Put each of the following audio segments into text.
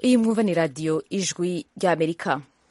iyi mwumva ni radiyo ijwi ry'Amerika.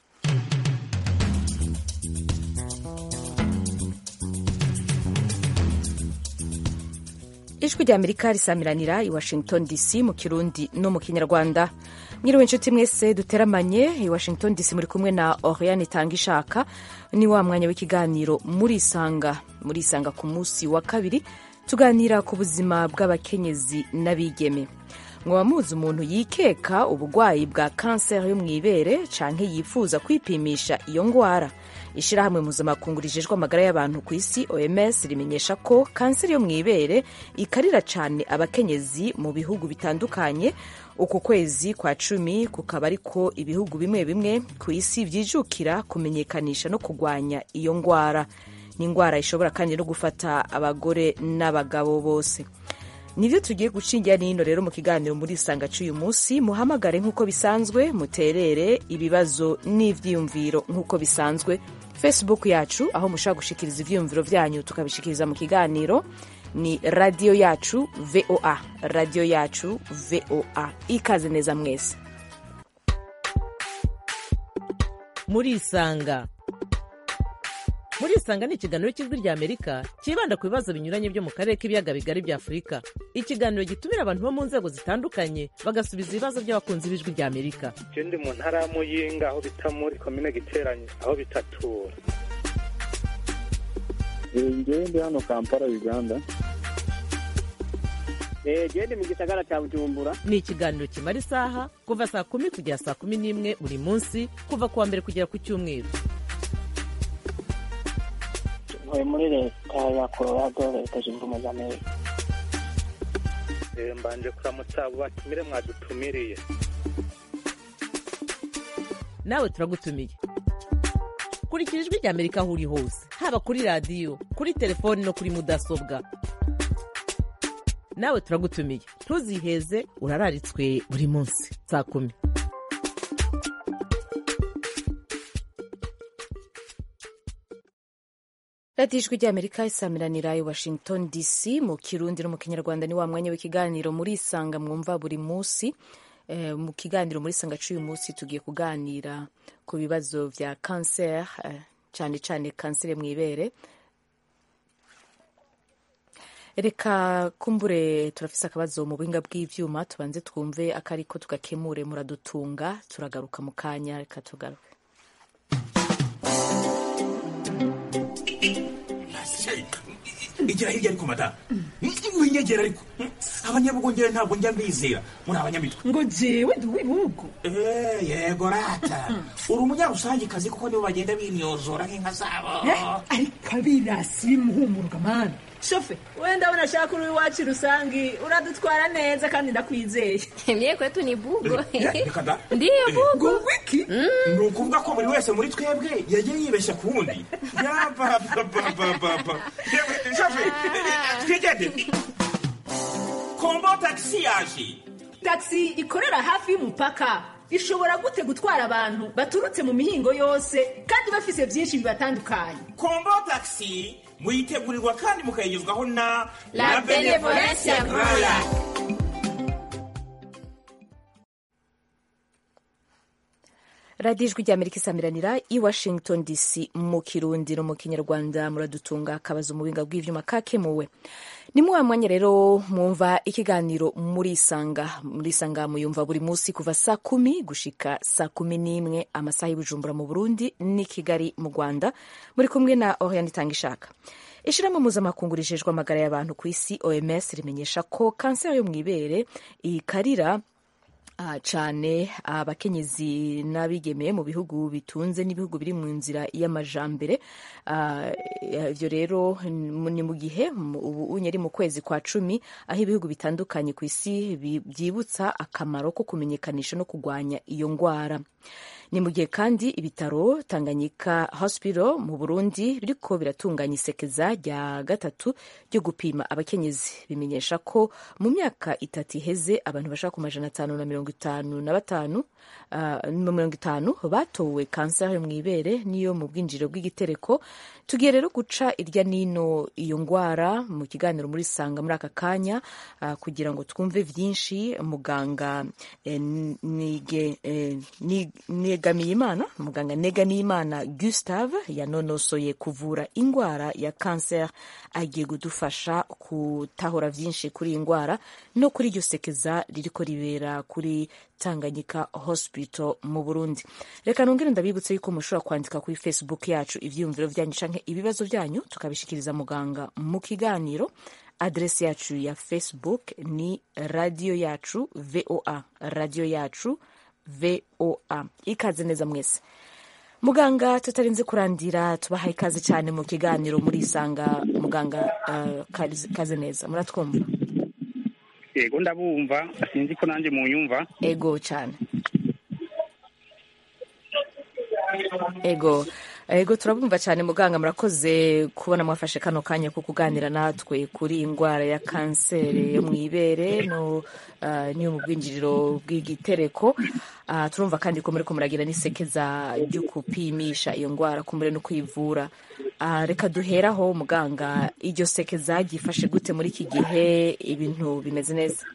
ijwi ry'Amerika risamiranira i Washington DC mu Kirundi no mu Kinyarwanda. Mwiriwe inshuti mwese duteramanye i Washington DC, muri kumwe na Oriane Itangishaka. Ni wa mwanya w'ikiganiro murisanga ku munsi wa kabiri, tuganira ku buzima bw'abakenyezi n'abigeme. Mwaba muzi umuntu yikeka ubugwayi bwa kanseri yo mw'ibere canke yifuza kwipimisha iyo ngwara? Ishirahamwe mpuzamakungu rijejwe amagara y'abantu ku isi OMS rimenyesha ko kanseri yo mw'ibere ikarira cane abakenyezi mu bihugu bitandukanye. Uku kwezi kwa 10 kukaba ariko ibihugu bimwe bimwe ku isi vyijukira kumenyekanisha no kugwanya iyo ngwara. Ni ingwara ishobora kandi no gufata abagore n'abagabo bose. Nivyo tugiye gucingira nino rero mu kiganiro murisanga c'uyu munsi. Muhamagare nk'uko bisanzwe, muterere ibibazo n'ivyiyumviro nk'uko bisanzwe. Facebook yacu aho mushaka gushikiriza ivyiyumviro vyanyu tukabishikiriza mu kiganiro ni radio yacu VOA, radio yacu VOA. Ikaze neza mwese. Murisanga ni ikiganiro cy'ijwi ry'Amerika kibanda ku bibazo binyuranye byo mu karere k'ibiyaga bigari bya Afurika. Ikiganiro gitumira abantu bo mu nzego zitandukanye bagasubiza ibibazo by'abakunzi b'ijwi ry'Amerika. Je ndi mu ntara ya Muyinga aho bita muri komine Giteranyi aho bitatura. Njyewe ndi hano Kampala, Uganda. Je ndi mu gisagara cya Bujumbura. Ni ikiganiro kimara isaha kuva saa 10 kugera saa 11 buri munsi, kuva kuwa mbere kugera ku Cyumweru. Muri leta ya Colorado, leta zunze ubumwe za Amerika. Mbanje kuramutsa abo batumire mwadutumiriye. Nawe turagutumiye. Kurikira ijwi ry'Amerika aho uri hose, haba kuri radio, kuri telefone no kuri mudasobwa. Nawe turagutumiye, ntuziheze, urararitswe buri munsi saa 10. radiyo ijwi ry'Amerika isamiranira i Washington DC mu Kirundi no mu Kinyarwanda. Ni wa mwanya w'ikiganiro murisanga mwumva buri munsi. Mu kiganiro murisanga c'uyu munsi tugiye kuganira ku bibazo vya kanseri, cane cane kanseri mw'ibere. Reka kumbure turafise akabazo mu buhinga bw'ivyuma, tubanze twumve akariko tugakemure. Muradutunga, turagaruka mu kanya. Reka tugaruke. Igira hirya ariko madamu, winyegera ariko abanyabugongera ntabwo njya mbizera. Muri abanyamitwe ngo jewe ndi uw'ibihugu. Yego rata, uri umunyarusangikazi kuko nibo bagenda binyozora nk'inka zabo. Ariko abirasi bimuhumuruka mana. Shofe, wenda unashaka uri iwacu rusangi, uradutwara neza kandi ndakwizeye. Mie kwetu ni bugo. Ndiyo bugo. Wiki? Ni ukuvuga ko buri wese muri twebwe yagiye yibeshya ku wundi. Yapapapapapa. Shofe, twigende. Kombo taxi yaje. Taxi ikorera hafi y'umupaka. Ishobora gute gutwara abantu baturutse mu mihingo yose kandi bafise byinshi bibatandukanye. Kombo taxi muyitegurirwa kandi mukayigezwaho na La Benevolencia Royal. radiyo ijwi ry'Amerika isamiranira i Washington DC mu Kirundi no mu Kinyarwanda. Muradutunga, akabazo mu buhinga bw'ivyuma kakemuwe. Ni mu mwanya rero mwumva ikiganiro murisanga muyumva buri munsi kuva saa 10 gushika saa 11 amasaha y'Ibujumbura mu Burundi ni Kigali mu Rwanda. Muri kumwe na Oriane Itangishaka. Ishirahamwe mpuzamakungu rijejwe amagara y'abantu ku isi OMS rimenyesha ko kanseri yo mw'ibere ikarira cane abakenyezi n'abigeme mu bihugu bitunze n'ibihugu biri mu nzira y'amajambere. Ivyo rero ni mu gihe ubu unyeri mu kwezi kwa 10 aho ibihugu bitandukanye ku isi byibutsa akamaro ko kumenyekanisha no kugwanya iyo ngwara. ni mu gihe kandi ibitaro Tanganyika Hospital mu Burundi biriko biratunganya isekeza rya gatatu ryo gupima abakenyezi. Bimenyesha ko mu myaka itatu iheze abantu bashaka ku 555 batowe kanseri mu ibere niyo mu bwinjiriro bw'igitereko. Tugiye rero guca irya nino iyo ngwara mu kiganiro muri Sanga muri aka kanya kugira ngo twumve vyinshi. Muganga Negamiyimana Gustave yanonosoye kuvura ingwara ya kanseri, agiye kudufasha kutahura vyinshi kuri iyi ngwara no kuri iryo sekeza ririko ribera kuri Tanganyika Hospital mu Burundi. Reka nongere ndabibutse yuko mushobora kwandika kuri Facebook yacu ivyiyumviro vyanyu canke ibibazo vyanyu tukabishikiriza muganga mu kiganiro. Adresi yacu ya Facebook ni radio yacu VOA, radio yacu VOA. Ikaze neza mwese. Muganga tutarinze kurandira tubahaye ikaze cyane mu kiganiro muri Sanga. Muganga kaze neza, muratwumva? Yego ndabumva, sinzi ko nanje munyumva. Ego cyane. Ego turabumva cyane muganga, murakoze kubona mwafashe kano kanya ko kuganira natwe kuri ingwara ya kanseri yo mwibere niyo mu bwinjiriro bw'igitereko. Turumva kandi ko muriko muragira n'isekeza ryo kupimisha iyo ngwara kumbure no kwivura. Reka duheraho muganga, iryo sekeza gifashe gute muri iki gihe, ibintu bimeze neza?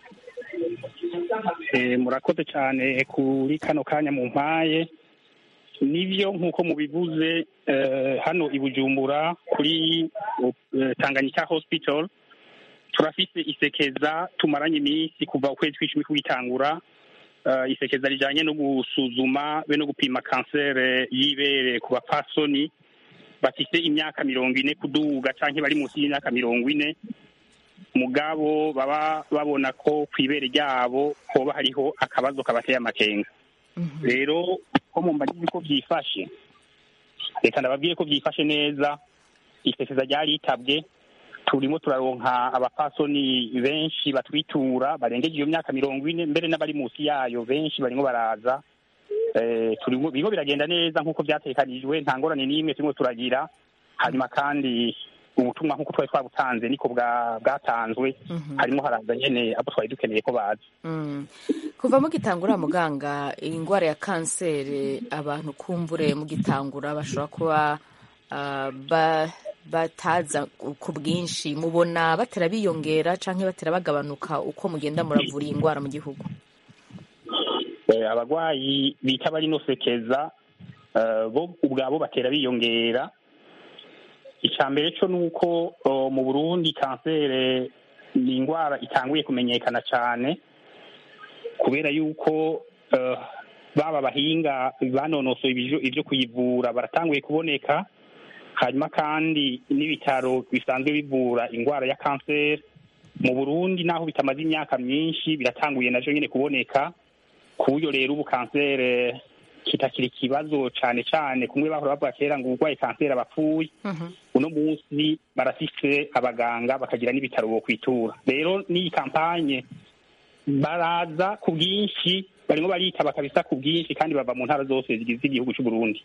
Murakoze cyane kuri kano kanya mu mpaye. Nivyo nkuko mubivuze, hano i Bujumbura kuri Tanganyika Hospital turafise isekeza tumaranye iminsi kuva ukwezi kw'icumi kugitangura. Isekeza rijanye no gusuzuma be no gupima kanseri y'ibere ku bapfasoni bafise imyaka 40 kuduga canke bari munsi y'imyaka 40, mugabo baba babona ko kw'ibere ryabo hoba hariho akabazo kabateye amakenga. Rero ko mumbagize ko vyifashe, reka ndababwire ko vyifashe neza. Isekeza ryaritabwe, turimo turaronka abapfasoni benshi batwitura barengeje iyo myaka 40, mbere n'abari munsi yayo benshi barimo baraza. Turimo biragenda neza nkuko vyatekanijwe, nta ngorane n'imwe turimo turagira. Hanyuma kandi ubutumwa nkuko twari twabutanze niko bwatanzwe, harimo haraza nyene abo twari dukeneye ko baza. Kuva mugitangura muganga ingwara ya kanseri, abantu kumbure mugitangura bashobora kuba bataza ku bwinshi, mubona batera biyongera canke batera bagabanuka uko mugenda muravura iyi ngwara mu gihugu? Abagwayi bita bari no sekeza bo ubwabo batera biyongera. Icambere cyo nuko mu Burundi kanseri ni ingwara itanguye kumenyekana cyane, kubera yuko baba bahinga banonosoye ivyo kuyivura baratanguye kuboneka. Hanyuma kandi n'ibitaro bisanzwe bivura ingwara ya kanseri mu Burundi naho bitamaze imyaka myinshi biratanguye najo nyene kuboneka. Kuburyo rero ubu kanseri kitakiri kibazo cyane cyane kumwe bahora bavuga kera ngo urwaye kanseri abapfuye. Uno munsi barafise abaganga bakagira n'ibitaro bo kwitura. Rero ni kampanye baraza ku bwinshi, barimo barita bakabisa ku bwinshi kandi bava mu ntara zose zigize igihugu cy'u Burundi.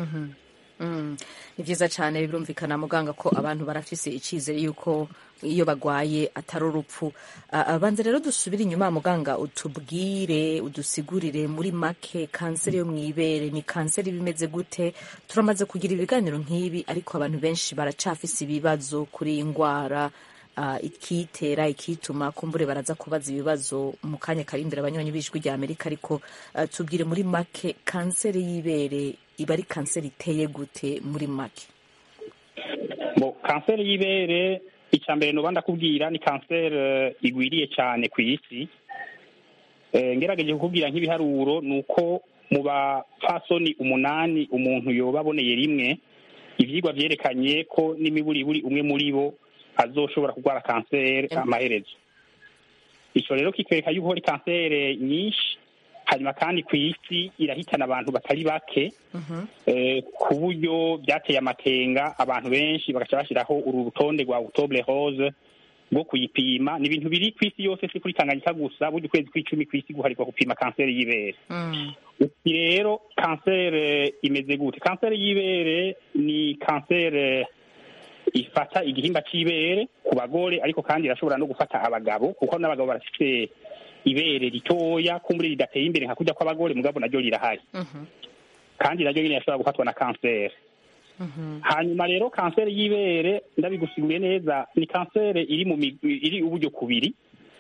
Ni byiza cyane, birumvikana muganga ko abantu barafise icizere yuko iyo bagwaye atari urupfu. Abanza rero dusubire inyuma muganga, utubwire udusigurire muri make kanseri yo mwibere ni kanseri bimeze gute? Turamaze kugira ibiganiro nk'ibi ariko abantu benshi baracafise ibibazo kuri ingwara ikitera ikituma, kumbure baraza kubaza ibibazo mu kanya kari imbere abanywanyi b'ijwi rya Amerika. Ariko tubwire muri make kanseri y'ibere iba ari kanseri iteye gute muri make? Kanseri y'ibere icambere no banda kubwira ni kanseri igwiriye cyane ku isi. Ngerageje kukubwira nk'ibiharuro nuko mu bapfasoni 8 umuntu yoba aboneye rimwe, ivyigwa vyerekanye ko n'imiburiburi umwe muri bo azoshobora kurwara kanseri amaherezo. Ico rero kikwereka yuko ari kanseri nyinshi, hanyuma kandi ku isi irahitana abantu batari bake. Ku buryo byateye amakenga, abantu benshi bagaca bashyiraho uru rutonde rwa Octobre Rose bwo kuyipima. Ni ibintu biri ku isi yose, si kuri Tanganyika gusa. Burya ukwezi kw'icumi ku isi guharirwa gupima kanseri y'ibere. uti rero kanseri imeze gute? Kanseri y'ibere ni kanseri ifata igihimba c'ibere ku bagore, ariko kandi irashobora no gufata abagabo, kuko n'abagabo barafite ibere ritoya kumbure ridateye imbere nka kurya kw'abagore, mugabo naryo rirahari. Kandi naryo nyine yashobora gufatwa na kanseri. Hanyuma rero kanseri y'ibere ndabigusiguriye neza, ni kanseri iri uburyo kubiri.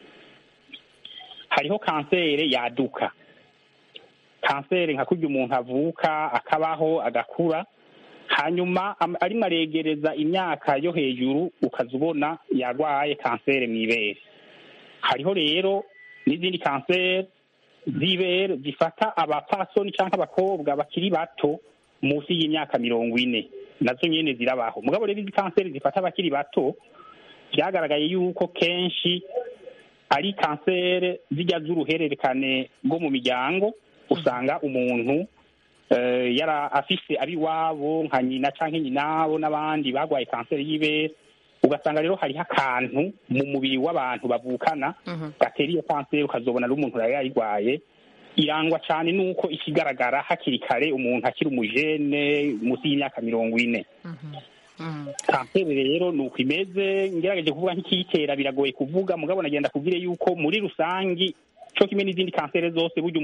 Hariho kanseri yaduka, kanseri nka kurya umuntu avuka akabaho agakura, hanyuma arimo aregereza imyaka yo hejuru ukaza ubona yarwaye kanseri mu ibere. Hariho rero n'izindi kanseri z'ibere zifata abapfasoni cyangwa abakobwa bakiri bato munsi y'imyaka 40, nazo nyene zirabaho. Mugabo rero izi kanseri zifata abakiri bato byagaragaye yuko kenshi ari kanseri zijya z'uruhererekane rwo mu miryango. Usanga umuntu yara afise abiwabo nka nyina canke nyinabo n'abandi bagwaye kanseri y'ibere, ugasanga rero hariho akantu mu mubiri w'abantu bavukana gatera iyo kanseri, ukazobona ari umuntu yayigwaye. Irangwa cyane nuko ikigaragara hakiri kare, umuntu akiri umujene munsi y'imyaka 40. Kanseri rero nuko imeze, ngerageje kuvuga nk'ikiyitera biragoye kuvuga, mugabo nagenda kubwire yuko muri rusangi cyo kimwe n'izindi kanseri zose burya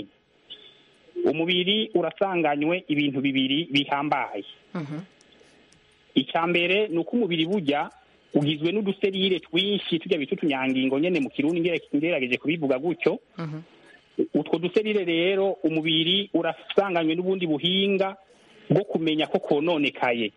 umubiri urasanganywe ibintu bibiri bihambaye. Icya mbere ni uko umubiri burya ugizwe n'uduserire twinshi tujya bita utunyangingo nyene mu Kirundi ngerageje kubivuga gutyo. Utwo duserire rero umubiri urasanganywe n'ubundi buhinga bwo kumenya ko kononekaye.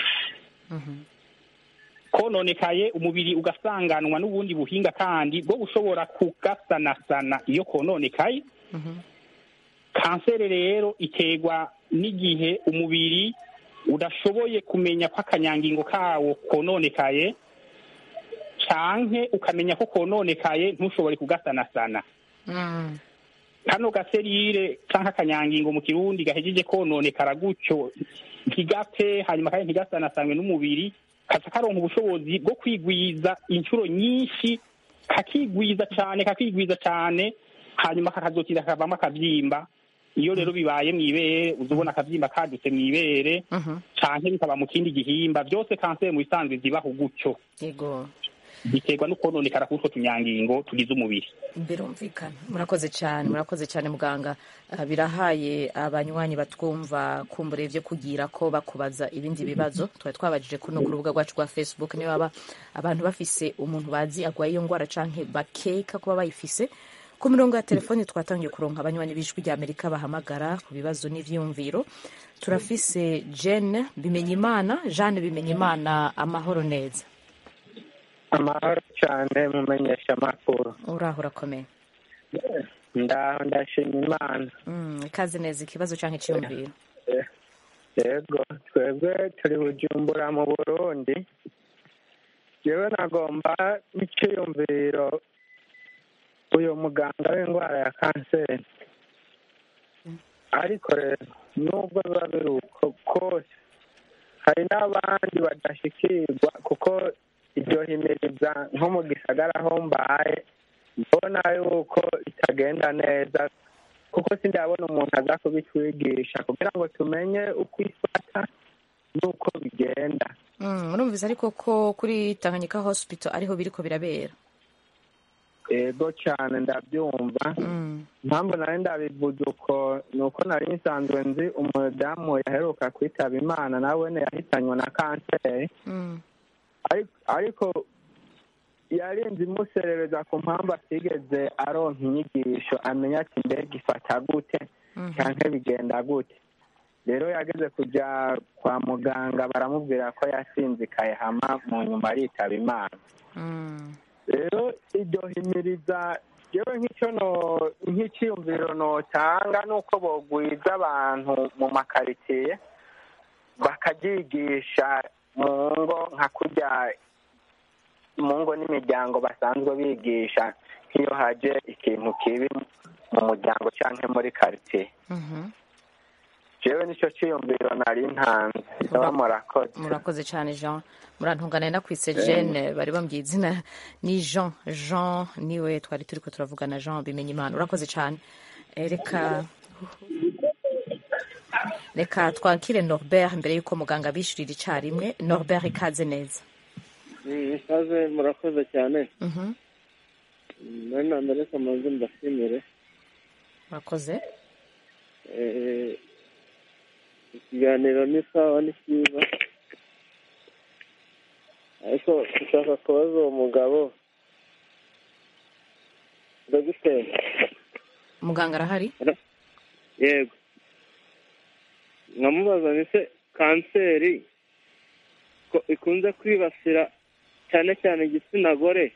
Kononekaye umubiri ugasanganwa n'ubundi buhinga kandi bwo gushobora kugasanasana iyo kononekaye. Kanseri rero iterwa n'igihe umubiri udashoboye kumenya ko akanyangingo kawo kononekaye, canke ukamenya ko kononekaye ntushobore kugasanasana. Kano gaserire canke akanyangingo mu Kirundi gahejeje kononekara gutyo ntigapfe, hanyuma kandi ntigasanasanwe n'umubiri, kaza karonka ubushobozi bwo kwigwiza inshuro nyinshi, kakigwiza cane, hanyuma kakazokira kavamo akavyimba. Iyo rero bibaye mw'ibere uzubona akavyimba kadutse mw'ibere, canke bikaba mu kindi gihimba. Byose kanseri mu bisanzwe zibaho gutyo. Yego. Biterwa no kononekara k'utwo tunyangingo tugize umubiri. Birumvikana. Murakoze cyane muganga. Birahaye abanywanyi batwumva kumbure vyo kugira ko bakubaza ibindi bibazo. Twari twabajije kuno ku rubuga rwacu rwa Facebook niba abantu bafise umuntu bazi agwaye iyo ngwara canke bakeka kuba bayifise. Ku mirongo ya telefoni twatangiye kuronka abanywanyi b'ijwi rya Amerika bahamagara ku bibazo n'ivyumviro. Turafise Jeanne Bimenyimana. Amahoro neza. Amahoro cyane mumenyesha amakuru. Uraho urakomeye? Ndaho ndashima Imana. Ikaze neza, ikibazo canke iciyumviro? Yego, twebwe turi Bujumbura mu Burundi. Jewe nagomba n'iciyumviro uyu muganga w'indwara ya kanseri. Ariko rero nubwo biba biri uko kose, hari n'abandi badashikirwa, kuko iryo himiriza nko mu gisagara aho mbaye mbona yuko itagenda neza, kuko sindabona umuntu aza kubitwigisha kugira ngo tumenye uko ifata n'uko bigenda. Murumvise ariko ko kuri Tanganyika Hospital ariho biriko birabera? Ego cyane ndabyumva. Mpamvu nari ndabivuze uko nuko nari nsanzwe nzi umudamu yaheruka kwitaba Imana, nawe yahitanywe na kanseri. Ariko yarinze imuserereza ku mpamvu atigeze aronka inyigisho amenya ati mbega ifata gute cyangwa bigenda gute. Rero yageze kujya kwa muganga baramubwira ko yasinzikaye, hama mu nyuma aritaba Imana. Rero iryo himiriza yewe nk'iciyumviro notanga nuko bogwiza abantu mu makaritsiye bakabyigisha mu ngo, nka kurya mu ngo n'imiryango basanzwe bigisha nk'iyo haje ikintu kibi mu muryango cyangwa muri karitsiye. Jewe nicyo ciyumviro nari ntanze. Murakoze cyane Jean. Murantungane na kwise Jeanne, bari bambwiye izina ni Jean niwe twari turiko turavugana. Jean Bimenyimana, urakoze cyane. Reka reka twakire Norbert mbere y'uko muganga abishyurira icyarimwe. Norbert, ikaze neza. ikaze, murakoze cyane. nari nambere kamanzi mbashimire. murakoze. ikiganiro ni sawa, ni cyiza, ariko ushaka kubaza uwo mugabo dogiteri. muganga arahari? yego, nkamubaza ese kanseri ko ikunze kwibasira cyane cyane igitsina gore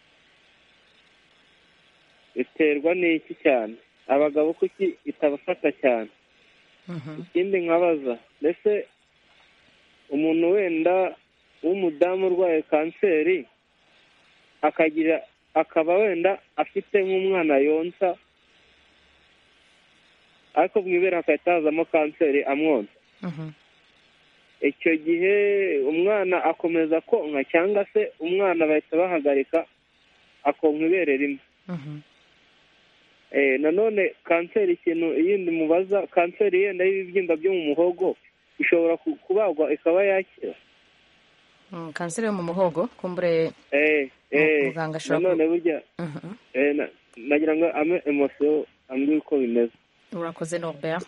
iterwa n'iki cyane, abagabo kuki itabafata cyane? ikindi nkabaza, mbese umuntu wenda w'umudamu urwaye kanseri akaba wenda afite nk'umwana yonsa, ariko mu ibere hagahita hazamo kanseri amwonsa, icyo gihe umwana akomeza konka cyangwa se umwana bahita bahagarika akonka ibere rimwe? nanone kanseri, ikintu yindi mubaza, kanseri yenda y'ibibyimba byo mu muhogo ishobora kubagwa ikaba yakira? kanseri yo mu muhogo kumbure muganga ashobora nanone burya nagira ngo ame emosiyo ambwira uko bimeze. urakoze Norbert.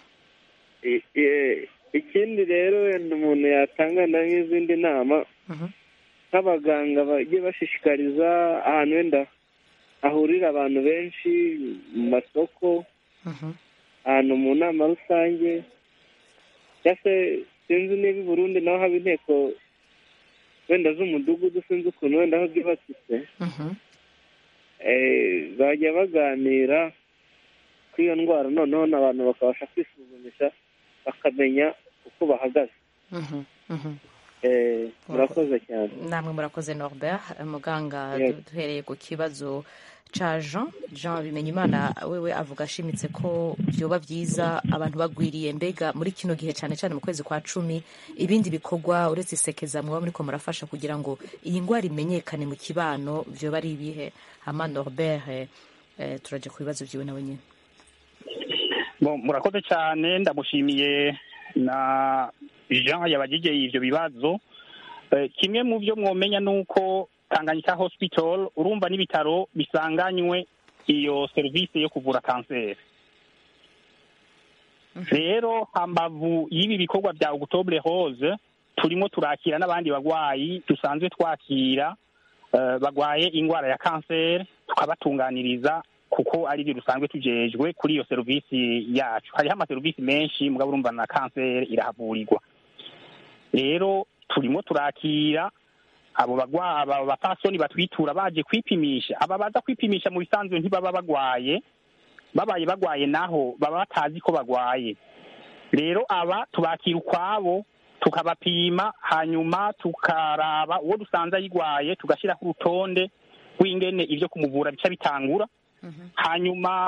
ikindi rero wenda umuntu yatanga nk'izindi nama, nk'abaganga bagiye bashishikariza ahantu wenda hahurira abantu benshi, mu masoko, ahantu mu nama rusange, cyangwa se sinzi niba i Burundi naho haba inteko wenda z'umudugudu, sinzi ukuntu wenda aho bwibakitse, bajya baganira kuri iyo ndwara, noneho n'abantu bakabasha kwisuzumisha bakamenya uko bahagaze. murakoze cyane. namwe murakoze Norbert. muganga, duhereye ku kibazo ca Jean Bimenyimana, wewe avuga ashimitse ko byoba byiza abantu bagwiriye, mbega muri kino gihe cyane cyane mu kwezi kwa 10 ibindi bikorwa uretse isekeza muba muriko murafasha kugira ngo iyi ndwara imenyekane mu kibano, byoba ari ibihe? hama Norbert, turaje ku bibazo byiwe nawe nyine. murakoze cyane, ndamushimiye na Jean yabagije ivyo bibazo. Kimwe mu byo mwomenya nuko Tanganyika Hospital, urumva n'ibitaro bisanganywe iyo service yo kuvura kanseri. Rero hambavu y'ibi bikorwa bya Octobre Rose, turimo turakira n'abandi bagwayi dusanzwe twakira bagwaye ingwara ya kanseri, tukabatunganiriza kuko ari byo dusanzwe tujejwe kuri iyo service yacu. Hariho amaserivisi menshi, mugabo urumva na kanseri irahavurirwa. Rero turimo turakira abo bapasoni batwitura baje kwipimisha. Aba baza kwipimisha mu bisanzwe ntibaba bagwaye, babaye bagwaye naho baba batazi ko bagwaye. Rero aba tubakira ukwabo, tukabapima, hanyuma tukaraba uwo dusanze ayigwaye, tugashyira ku rutonde rw'ingene ivyo kumuvura bica bitangura. hanyuma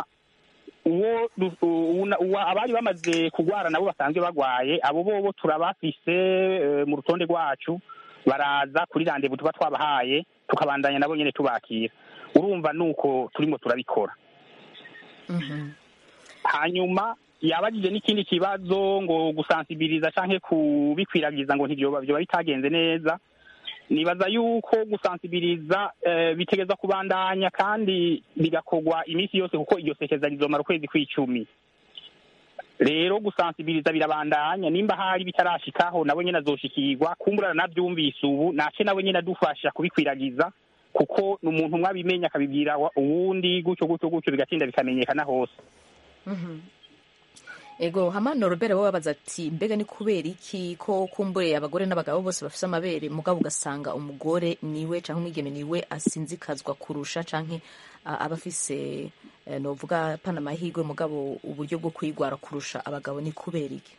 abari bamaze kugwara nabo basanzwe bagwaye, abo bobo turabafise mu rutonde rwacu, baraza kuri randevu tuba twabahaye, tukabandanya nabo nyene tubakira. urumva nuko turimo turabikora. hanyuma yabagije n'ikindi kibazo ngo gusansibiliza canke kubikwiragiza ngo ntibyo bitagenze neza. nibaza yuko gusansibiliza bitegeza kubandanya kandi bigakorwa iminsi yose, kuko iryo sekeza rizomara ukwezi kw'icumi. rero gusansibiliza birabandanya, nimba hari bitarashikaho nabo nyene azoshikirwa, kumburana navyumvise ubu nace nabo nyene adufasha kubikwiragiza, kuko ni umuntu mwabimenya akabibwira uwundi, gutyo bigatinda bikamenyekana hose. ego hama Norbert bo babaza ati mbega ni kubera iki ko kumbure abagore n'abagabo bose bafise amabere, mugabo ugasanga umugore niwe canke umwigeme niwe asinzikazwa kurusha, canke abafise novuga pana mahirwe mugabo uburyo bwo kwigwara kurusha abagabo, ni kubera iki?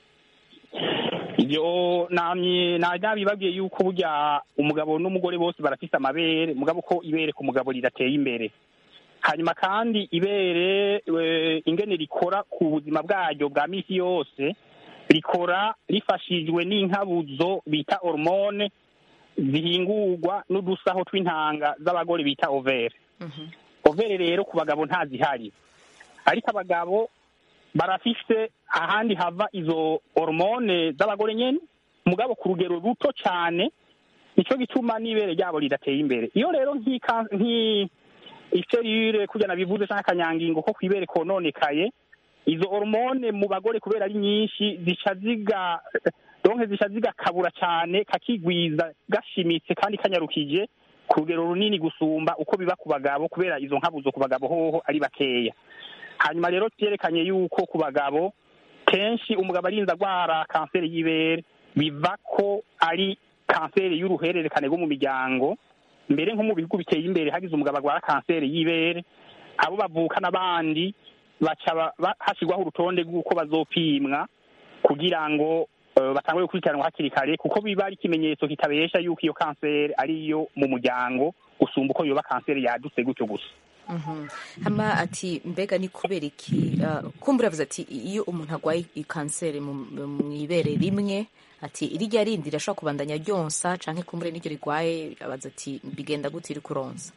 Iyo nabibabwiye yuko burya umugabo n'umugore bose barafise amabere, mugabo ko ibere ku mugabo ridateye imbere. hanyuma kandi ibere ingene rikora ku buzima bwaryo bwa misi yose, rikora rifashijwe n'inkabuzo bita hormone zihingurwa n'udusaho tw'intanga z'abagore bita overe. overe rero ku bagabo ntazihari, ariko abagabo barafise ahandi hava izo hormone z'abagore nyene mugabo ku rugero ruto cyane, nico gituma n'ibere ryabo ridateye imbere. Iyo rero iserire kugira nabivuze cyangwa akanyangingo ko kwibere kononekaye, izo hormone mu bagore kubera ari nyinshi zica zigakabura cyane, kakigwiza gashimitse kandi kanyarukije ku rugero runini gusumba uko biba ku bagabo, kubera izo nkabuzo ku bagabo hoho ari bakeya. Hanyuma rero byerekanye yuko ku bagabo kenshi umugabo arinze agwara kanseri y'ibere biva ko ari kanseri y'uruhererekane rwo mu miryango. Mbere nko mu bihugu biteye imbere hagize umugabo agwara kanseri y'ibere, abo bavuka n'abandi baca hashyirwaho urutonde rw'uko bazopimwa kugira ngo batangwe gukurikiranwa hakiri kare, kuko biba ari ikimenyetso kitabesha yuko iyo kanseri ariyo mu muryango gusumba uko yoba kanseri yadutse gutyo gusa. Hama ati mbega ni kubera iki kumbura avuze ati iyo umuntu agwaye kanseri mu ibere rimwe ati irijya rindi rirashobora kubandanya ryonsa canke kumbure n'iryo rigwaye, abaza ati bigenda gute iri kuronsa?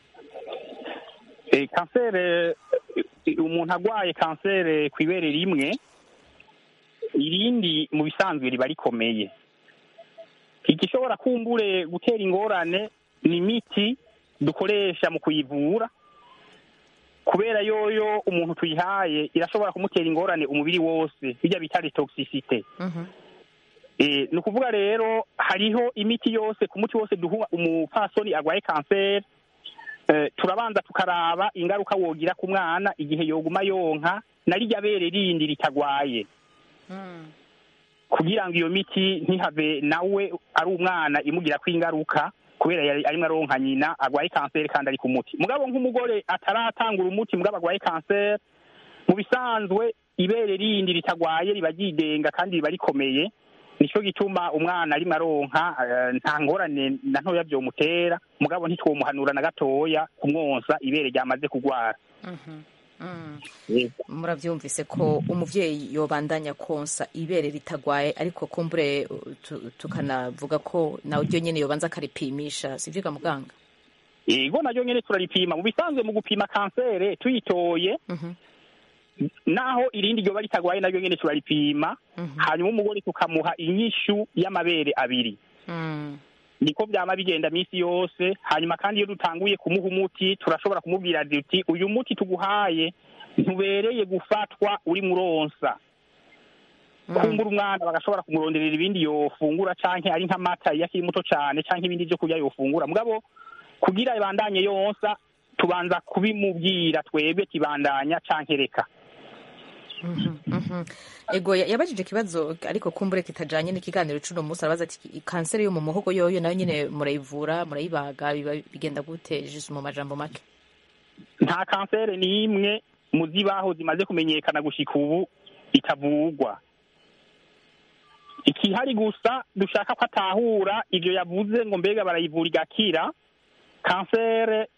Kanseri, umuntu agwaye kanseri ku ibere rimwe, irindi mu bisanzwe riba rikomeye. Igishobora kumbure gutera ingorane ni imiti dukoresha mu kuyivura, kubera yoyo umuntu tuyihaye irashobora kumutera ingorane umubiri wose, bijya bita toxicité. Ni ukuvuga rero hariho imiti yose ku muti wose duha umupfasoni agwaye kanseri, turabanza tukaraba ingaruka wogira ku mwana igihe yoguma yonka na rirya bere rindi ritagwaye, kugira ngo iyo miti ntihave nawe ari umwana imugira ko ingaruka kubera arimo aronka nyina agwaye kanseri kandi ari ku muti. Mugabo nk'umugore ataratangura umuti mugabo agwaye kanseri, mu bisanzwe ibere rindi ritagwaye riba ryigenga kandi riba rikomeye, nico gituma umwana arimo aronka nta ngorane na ntoya vyomutera, mugabo ntitwomuhanura na gatoya kumwonsa ibere ryamaze kugwara. Muravyumvise ko umuvyeyi yobandanya konsa ibere ritagwaye, ariko kumbure tukanavuga ko nawe ryo nyene yobanza akaripimisha, sivyo ga muganga? Yego, naryo nyene turaripima. Mu bisanzwe mu gupima kanseri tuyitoye, naho irindi ryoba ritagwaye naryo nyene turaripima, hanyuma umugore tukamuha inyishu y'amabere abiri. Niko byama bigenda misi yose. Hanyuma kandi iyo dutanguye kumuha umuti turashobora kumubwira ati uyu muti tuguhaye ntubereye gufatwa uri muronsa. Kumbura umwana bagashobora kumuronderera ibindi yofungura canke ari nk'amata yakiri muto cane canke ibindi byo kurya yofungura, mugabo kugira ibandanye yonsa tubanza kubimubwira twebwe kibandanya canke reka. Ego yabajije ikibazo ariko kumbure kitajanye n'ikiganiro c'uno munsi, arabaza ati kanseri yo mu muhogo yoyo nayo nyene murayivura murayibaga bigenda gute juste mu majambo make? Nta kanseri ni imwe mu zibaho zimaze kumenyekana gushika ubu itavugwa. Ikihari gusa dushaka ko atahura ivyo yavuze ngo mbega barayivura igakira. Kanseri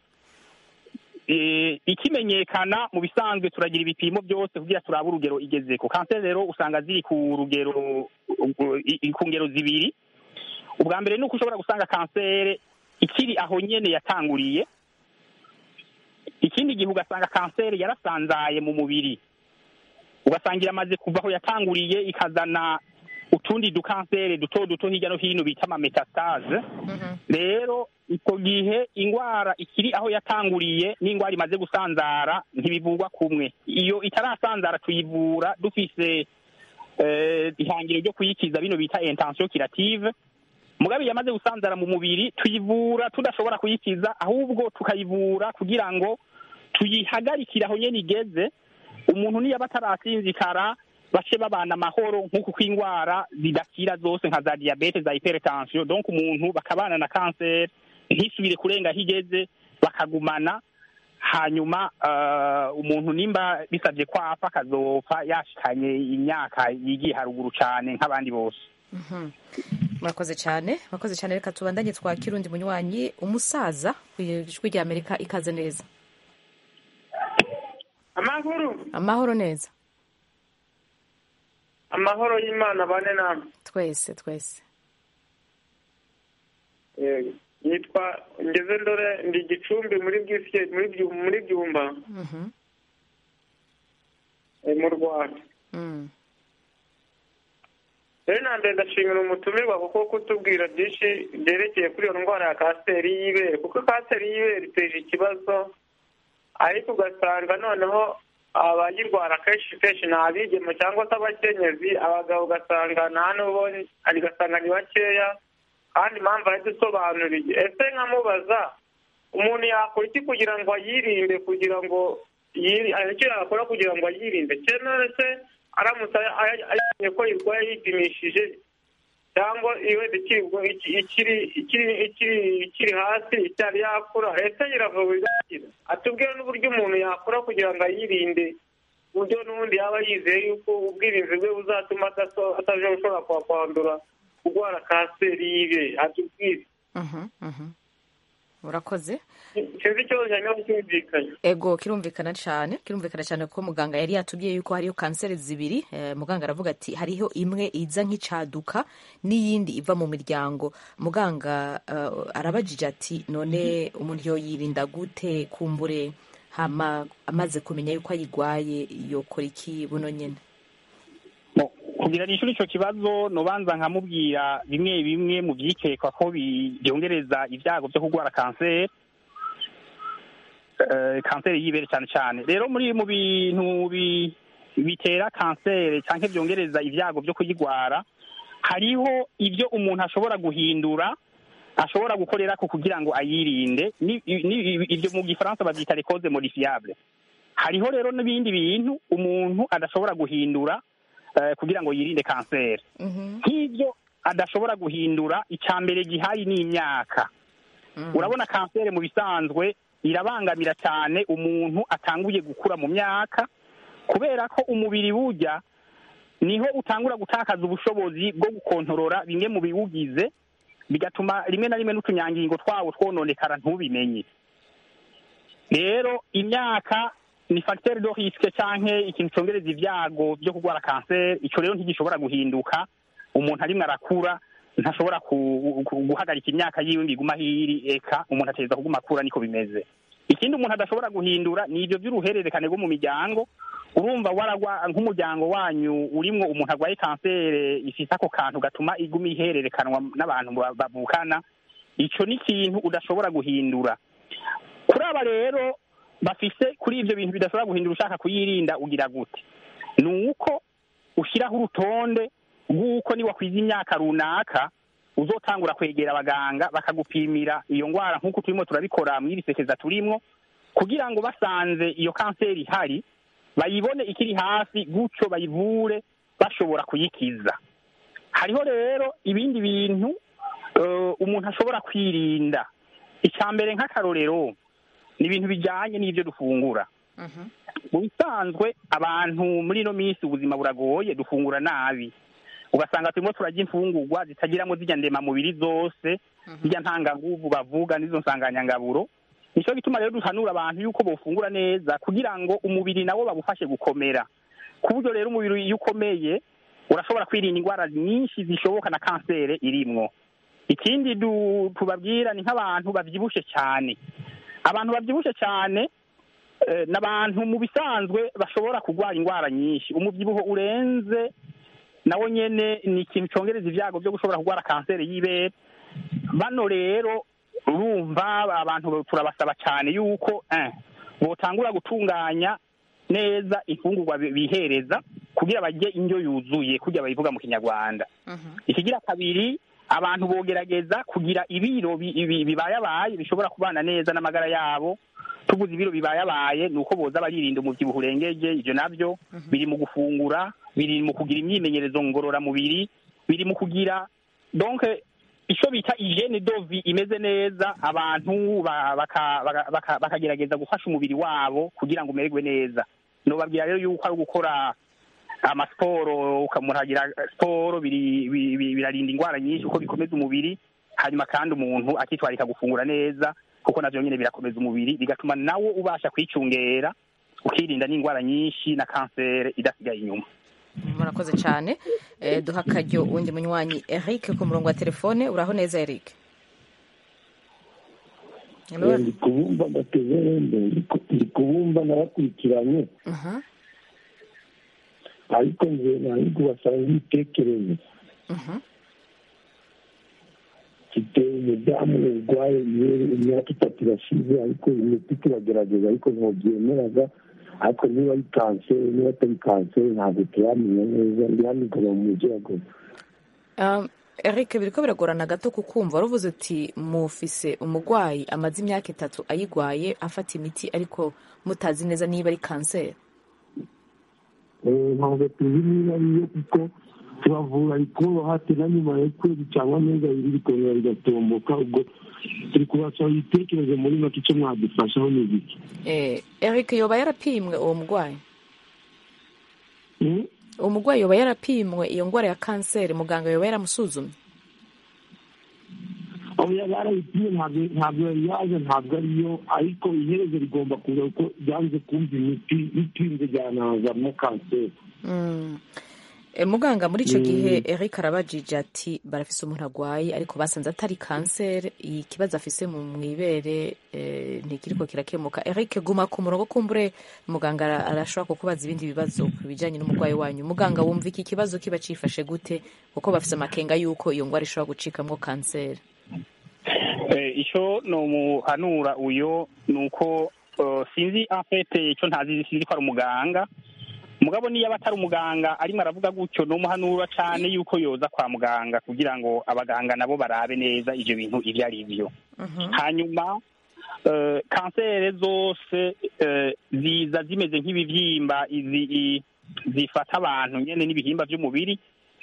ikimenyekana mu bisanzwe turagira ibipimo byose kugira turabe urugero igezeko. Kanseri rero usanga ziri ku rugero ku ngero zibiri. Ubwa mbere nuko ushobora gusanga kanseri ikiri aho nyene yatanguriye, ikindi gihe ugasanga kanseri yarasanzaye mu mubiri, ugasanga iramaze kuva aho yatanguriye ikazana utundi dukanseri duto duto hirya no hino bita amametastase. Rero iko gihe ingwara ikiri aho yatanguriye n'ingwara imaze gusanzara ntibivugwa kumwe. Iyo itarasanzara tuyivura dufise ihangiro ryo kuyikiza bino bita intention curative. Mugabe yamaze gusanzara mu mubiri tuyivura tudashobora kuyikiza, ahubwo tukayivura kugira ngo tuyihagarikire aho nyene igeze. Umuntu niyo batarasinzikara bace babana amahoro nk'uko kw'ingwara zidakira zose nka za diabete, za hypertension. Donc umuntu bakabana na kanseri ntisubire kurenga higeze, bakagumana. Hanyuma umuntu nimba bisabye kwapfa akazopfa yashikanye imyaka yigiye haruguru cane nk'abandi bose. Murakoze cyane, murakoze cyane. Reka tubandanye twakira undi munywanyi, umusaza kw'ijwi rya Amerika. Ikaze neza. Amahoro neza. Amahoro y'Imana bane namwe. Twese. Nitwa Ngeze Ndore, ndi Gicumbi muri Byumba. mu Rwanda. rero na mbere ndashimira umutumirwa kuko kutubwira byinshi byerekeye kuri iyo ndwara ya kanseri y'ibere, kuko kanseri y'ibere iteje ikibazo, ariko ugasanga noneho abayirwara kenshi ni abigeme cyangwa se abakenyezi, abagabo ugasanga nta n'ubo ugasanga ni bakeya, kandi impamvu aradusobanuriye. ese nkamubaza umuntu yakora iki kugira ngo ayirinde, kugira ngo icyo yakora kugira ngo ayirinde, cyane se aramutse ayamenye ko irwaye yipimishije, cyangwa iyo ikiri hasi icyari yakura, ese yiravurwa igakira? atubwire n'uburyo umuntu yakora kugira ngo ayirinde, uburyo n'ubundi yaba yizeye yuko ubwirinzi bwe buzatuma atashobora kwandura kurwara kanseri y'ibere. atubwire. urakoze. sinzi ikibazo cyane cyumvikanye. Ego kirumvikana cyane kuko muganga yari yatubwiye yuko hariyo kanseri zibiri. Muganga aravuga ati hariho imwe iza nk'icaduka n'iyindi iva mu miryango. Muganga arabajije ati none umuntu yoyirinda gute, kumbure hama amaze kumenya yuko ayigwaye yokora iki buno nyene? kugira nishyure icyo kibazo nubanza nkamubwira bimwe bimwe mu byikekwa ko byongereza ibyago byo kurwara kanseri y'ibere cyane cyane. rero mu bintu bitera kanseri cyangwa byongereza ibyago byo kuyirwara, hariho ibyo umuntu ashobora guhindura, ashobora gukorera ko kugira ngo ayirinde. ibyo mu gifaransa babyita les causes modifiables. hariho rero n'ibindi bintu umuntu adashobora guhindura kugira ngo yirinde kanseri. nk'ibyo adashobora guhindura, icya mbere gihari ni imyaka. urabona kanseri mu bisanzwe irabangamira cyane umuntu atanguye gukura mu myaka, kubera ko umubiri burya niho utangura gutakaza ubushobozi bwo gukontorora bimwe mu biwugize, bigatuma rimwe na rimwe n'utunyangingo twawo twononekara ntubimenye. rero imyaka ni facteur de risque canke ikintu congereza ibyago byo kurwara kanseri. icyo rero ntigishobora guhinduka. umuntu arimwe arakura, ntashobora guhagarika imyaka yiwe ngo iguma hiri, eka umuntu ateza kuguma akura, niko bimeze. ikindi umuntu adashobora guhindura ni ibyo by'uruhererekane rwo mu miryango. urumva waragwa nk'umuryango wanyu urimwo umuntu arwaye kanseri ifite ako kantu gatuma iguma ihererekanwa n'abantu bavukana, icyo ni ikintu udashobora guhindura. kuri aba rero bafise kuri ibyo bintu bidashobora guhindura, ushaka kuyirinda ugira gute? ni uko ushyiraho urutonde rw'uko niwakwiza imyaka runaka uzotangura kwegera abaganga bakagupimira iyo ndwara, nk'uko turimo turabikora mu irisekeza turimo, kugira ngo basanze iyo kanseri ihari bayibone ikiri hafi, gutyo bayivure bashobora kuyikiza. hariho rero ibindi bintu umuntu ashobora kwirinda. icya mbere nk'akarorero ni ibintu bijyanye n'ibyo dufungura. mu bisanzwe abantu muri ino minsi ubuzima buragoye, dufungura nabi, ugasanga turimo turarya imfungurwa zitagiramo zijya ndemamubiri zose, zijya ntanganguvu bavuga n'izo nsanganyangaburo. nicyo gituma rero duhanura abantu yuko bofungura neza kugira ngo umubiri nawo babufashe gukomera. ku buryo rero umubiri iyo ukomeye urashobora kwirinda indwara nyinshi zishoboka na kanseri irimwo. ikindi tubabwira ni nk'abantu babyibushe cyane. abantu babyibushe cyane n'abantu mu bisanzwe bashobora kurwara indwara nyinshi. umubyibuho urenze nawo nyene ni ikintu congereza ibyago byo gushobora kurwara kanseri y'ibere. bano rero urumva abantu turabasaba cyane yuko botangura gutunganya neza imfungurwa bihereza kugira barye indyo yuzuye, kugira bayivuga mu Kinyarwanda. ikigira kabiri, abantu bogerageza kugira ibiro bibayabaye bishobora kubana neza n'amagara yabo. tuguze ibiro bibayabaye ni uko boza baririnda umubyibuho urengeje. ibyo nabyo biri mu gufungura, biri mu kugira imyimenyerezo ngororamubiri, biri mu kugira donc icyo bita hygiene de vie imeze neza. abantu bakagerageza gufasha umubiri wabo kugira ngo umererwe neza. nobabwira rero yuko ari gukora amasiporo, umuntu agira siporo, birarinda indwara nyinshi kuko bikomeza umubiri. hanyuma kandi umuntu akitwarika gufungura neza, kuko navyo nyine birakomeza umubiri, bigatuma nawo ubasha kwicungera, ukirinda n'indwara nyinshi na kanseri idasigaye inyuma. murakoze cyane. duha akaryo uwundi munywanyi Eric ku murongo wa telefone. uraho neza Eric? ndi kubumva ndateze, ndi kubumva narakurikiranye. ariko nje nari kubasaba ibitekerezo. Mfite umudamu urwaye imyaka 3 irashize, ariko imiti turagerageza, ariko ntibyemeraga, ariko niba ari kanseri niba atari kanseri ntabwo turamenya neza. Ndi hano mu mujyi wa Goma. Eric, biriko biragorana gato kukumva. Waravuze uti mufise umurwayi amaze imyaka 3 ayigwaye afata imiti, ariko mutazi neza niba ari kanseri. Ntabwo tuzi niba ariyo, kuko turavura ariko hati na nyuma yo kwezi cyangwa neza bikongera bigatomboka. Ubwo turi kubasaba ibitekerezo muri make icyo mwadufashaho n'ibiki. Eric, yoba yarapimwe uwo murwayi? Umurwayi yoba yarapimwe iyo ngwara ya kanseri, muganga yoba yaramusuzumye? Yarayipimye, ntabwo yari yaje, ntabwo ariyo, ariko iherezo rigomba kuza kuko byanze kumva imiti bitinze byanazamo kanseri. Muganga muri icyo gihe Eric arabajije ati barafise umuntu agwaye ariko basanze atari kanseri, ikibazo afise mu mwibere ntikiriko kirakemuka. Eric, guma ku murongo, kumbure muganga arashobora kukubaza ibindi bibazo ku bijanye n'umurwayi wanyu. Muganga, wumva iki kibazo kiba cifashe gute, kuko bafise amakenga yuko iyo ngwara ishobora gucikamwo kanseri? Icyo no muhanura uyo nuko sinzi afete icyo ntazi, sinzi ko ari umuganga. Mugabo niyo abatari umuganga arimo aravuga gutyo, no muhanura cyane yuko yoza kwa muganga kugira ngo abaganga nabo barabe neza ivyo bintu ivyo ari byo. Hanyuma kanseri zose ziza zimeze nk'ibivyimba zifata abantu nyene n'ibihimba by'umubiri.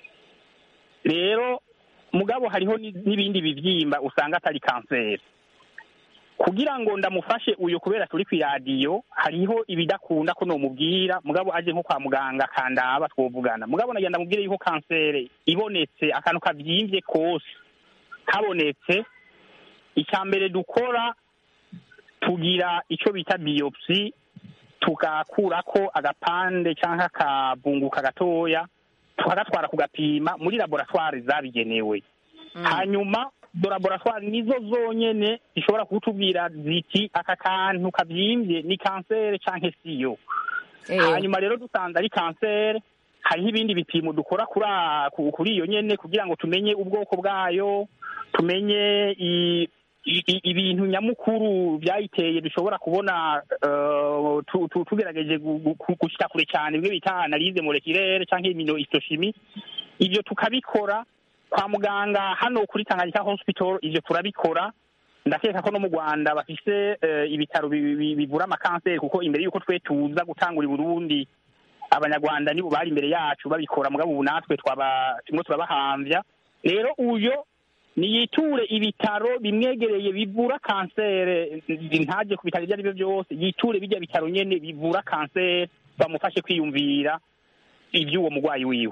Rero mugabo hariho n'ibindi bivyimba usanga atari kanseri. Kugira ngo ndamufashe uyo, kubera turi ku radio, hariho ibidakunda ko no mubwira, mugabo aje nko kwa muganga kandaba twovugana. Mugabo nagenda mubwire yuko kanseri ibonetse, akantu kavyimvye kose kabonetse, icyambere dukora tugira ico bita biopsy, tugakurako agapande canka kabunguka gatoya, tukagatwara kugapima muri laboratoire zabigenewe. Hanyuma laboratoire nizo zonyene zishobora kutubwira ziti aka kantu kavyimvye ni kanseri canke siyo. Hanyuma rero dusanze ari kanseri, hariho ibindi bipimo dukora kuri iyo nyene kugira ngo tumenye ubwoko bwayo, tumenye ibintu nyamukuru byayiteye, dushobora kubona tugerageje gushika kure cyane, bimwe bita analyse moleculaire canke immunohistochimie. Ibyo tukabikora kwa muganga hano kuri Tanganyika Hospital, ivyo turabikora. Ndakeka ko no mu Rwanda bafise ibitaro bivura amakanseri, kuko imbere yuko twe tuza gutangura i Burundi abanyarwanda nibo bari imbere yacu babikora, mugabo ubu natwe tumwe turabahamvya. Rero uyo niyiture ibitaro bimwegereye bivura kanseri, ntaje ku bitaro ibyo ari byo byose, yiture bijya bitaro nyene bivura kanseri, bamufashe kwiyumvira iby'uwo murwayi wiwe.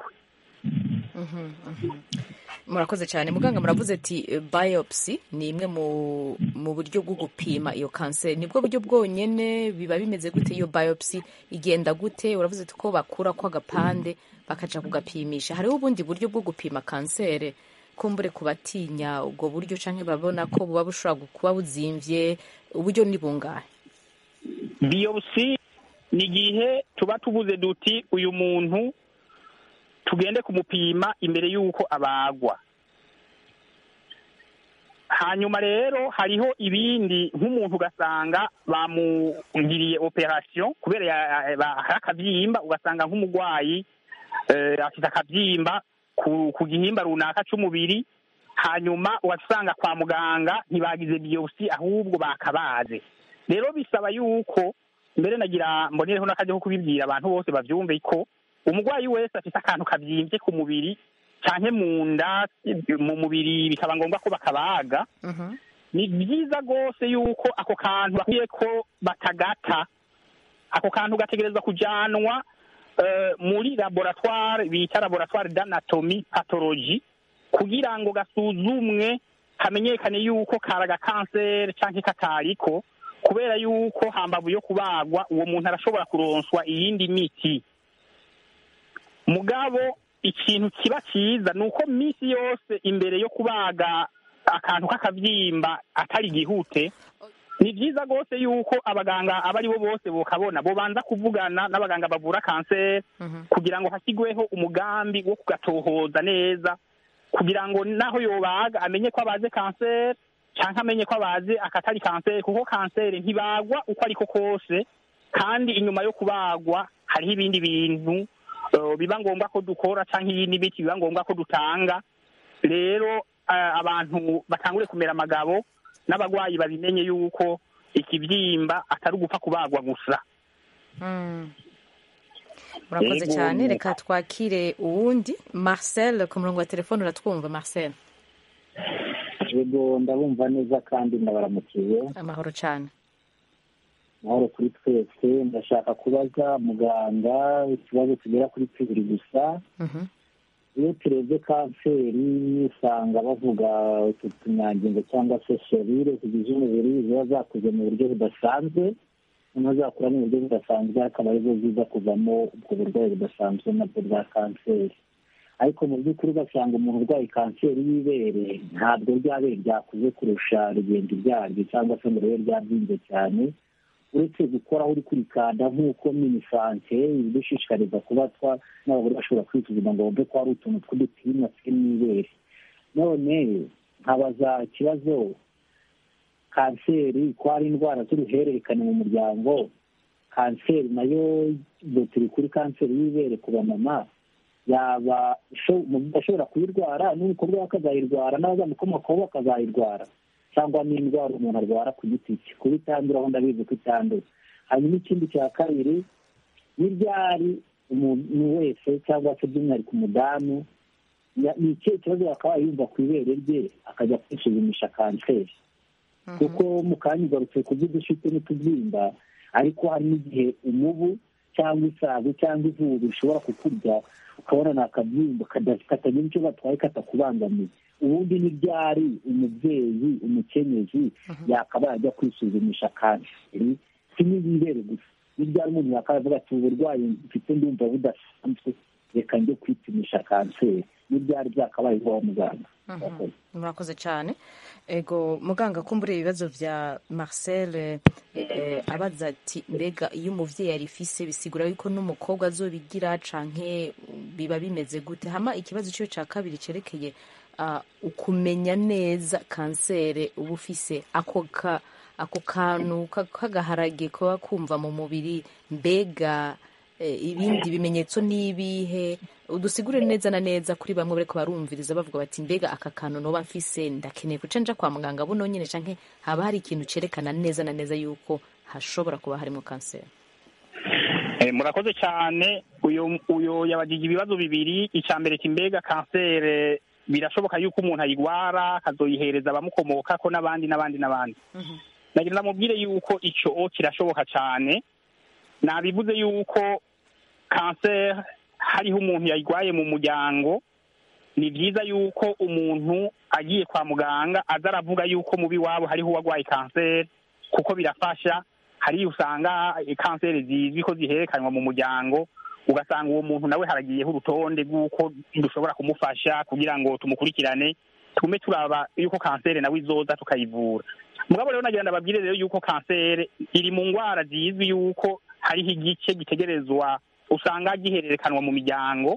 Murakoze cyane muganga. Muravuze ati biopsy ni imwe mu buryo bwo gupima iyo kanseri. Nibwo buryo bwonyene? biba bimeze gute iyo biopsy, igenda gute? Uravuze ati ko bakura ko agapande bakaca kugapimisha. Hariho ubundi buryo bwo gupima kanseri kumbure kubatinya ubwo buryo canke babona ko buba bushobora kuba buzimvye, uburyo ni bungahe? Biopsy ni gihe tuba tubuze duti uyu muntu tugende kumupima imbere yuko abagwa. Hanyuma rero hariho ibindi, nk'umuntu ugasanga bamugiriye operation kubera akavyimba, ugasanga nk'umugwayi afite akavyimba ku gihimba runaka c'umubiri, hanyuma ugasanga kwa muganga ntibagize biopsy ahubwo bakabaze. Rero bisaba yuko mbere nagira mbonereho n'akaje ko kubibwira abantu bose bavyumve ko umugwayi wese afite akantu kavyimvye ku mubiri canke mu nda mu mubiri bikaba ngombwa ko bakabaga. Ni byiza gose yuko ako kantu bakwiye ko batagata. Ako kantu gategerezwa kujanwa muri laboratoire bita laboratoire d'anatomie pathologie, kugira ngo gasuzumwe hamenyekane yuko karaga kanseri canke katariko, kubera yuko hambavu yo kubagwa uwo muntu arashobora kuronswa iyindi miti. Mugabo ikintu kiba cyiza nuko misi yose imbere yo kubaga akantu k'akavyimba atari gihute, ni byiza rwose yuko abaganga abo ari bo bose bokabona bobanza kuvugana n'abaganga bavura kanseri kugira ngo hashyirweho umugambi wo kugatohoza neza kugira ngo naho yobaga amenye ko abaze kanseri cyangwa amenye ko abaze akatari kanseri, kuko kanseri ntibagwa uko ariko kose, kandi inyuma yo kubagwa hariho ibindi bintu biba ngombwa ko dukora cyangwa ibindi biti biba ngombwa ko dutanga. Rero abantu batangure kumera amagabo n'abagwayi babimenye yuko ikibyimba atari ugupfa kubagwa gusa. Murakoze cyane. Reka twakire uwundi Marcel ku murongo wa telefone. Uratwumva Marcel? Yego, ndabumva neza kandi ndabaramukiye. Amahoro cyane. Amahoro kuri twese. Ndashaka kubaza muganga ikibazo kigera kuri 2 gusa. Iyo turebye kanseri usanga bavuga utunyangingo cyangwa se serire zigize umubiri ziba zakuze mu buryo budasanzwe, noneho zakura mu buryo budasanzwe akaba arizo ziza kuvamo ubwo burwayi budasanzwe nabwo bwa kanseri. Ariko mu by'ukuri ugasanga umuntu urwaye kanseri y'ibere ntabwo ryabere ryakuze kurusha rigenda iryaryo cyangwa se ngo ribe ryabyimbye cyane, uretse gukora uri kurikanda nk'uko minisante ibidushishikariza kuba n'abagore bashobora kwituzuma ngo bumve ko hari utuntu tw'udupimwa turi mu ibere. None nkabaza ikibazo, kanseri ko hari indwara z'uruhererekane mu muryango, kanseri nayo turi kuri kanseri y'ibere ku bamama yaba ashobora kuyirwara n'umukobwa we akazayirwara n'abazamukomokaho bakazayirwara, cyangwa n'indwara umuntu arwara ku giti cye kuba itandura aho ndabizi ko itandura. Hanyuma ikindi cya kabiri, n'iryari umuntu wese cyangwa se by'umwihariko umudamu ni ikihe kibazo yakaba yumva ku ibere rye akajya kwisuzumisha kanseri, kuko mu kanya ugarutse ku byo dufite n'utubyimba, ariko hari n'igihe umubu cyangwa isazi cyangwa ivubu bishobora kukurya ukabona ni akabyimba katagira icyo batwaye katakubangamiye. Ubundi n'ibyari umubyeyi umukenyezi yakaba yajya kwisuzumisha kanseri, si n'ibere gusa, n'ibyari umuntu yakaba avuga ati uburwayi mfite ndumva budasanzwe reka njye kwipimisha kanseri, n'ibyari byakabaye kwa muganga. Murakoze cyane. Ego muganga, kumbure ibibazo vya Marcel abaza ati mbega iyo umuvyeyi yarifise bisigura yuko n'umukobwa azobigira canke biba bimeze gute? Hama ikibazo cyo ca kabiri cerekeye ukumenya neza kanseri uba ufise ako kantu k'agaharage kuba kumva mu mubiri, mbega ibindi bimenyetso n'ibihe? Udusigure neza na neza kuri bamwe bariko barumviriza bavuga bati mbega aka kantu noba mfise ndakeneye kuca nja kwa muganga buno nyene, canke haba hari ikintu cerekana neza na neza yuko hashobora kuba harimo kanseri? Murakoze cyane. Uyo yabagije ibibazo bibiri. Icya mbere kimbega kanseri birashoboka yuko umuntu ayigwara akazoyihereza abamukomokako n'abandi. Nagira ndamubwire yuko icyo kirashoboka cyane. Nabivuze yuko kanseri hariho umuntu yayigwaye mu muryango, ni byiza yuko umuntu agiye kwa muganga aza aravuga yuko mu biwabo hariho uwagwaye kanseri, kuko birafasha. Hariyo usanga kanseri zizwi ko ziherekanwa mu muryango, ugasanga uwo muntu nawe haragiyeho urutonde rw'uko dushobora kumufasha kugira ngo tumukurikirane tume turaba yuko kanseri nawe izoza tukayivura. Mugabo rero nagira ndababwire rero yuko kanseri iri mu ndwara zizwi yuko hariho igice gitegerezwa usanga gihererekanwa mu miryango.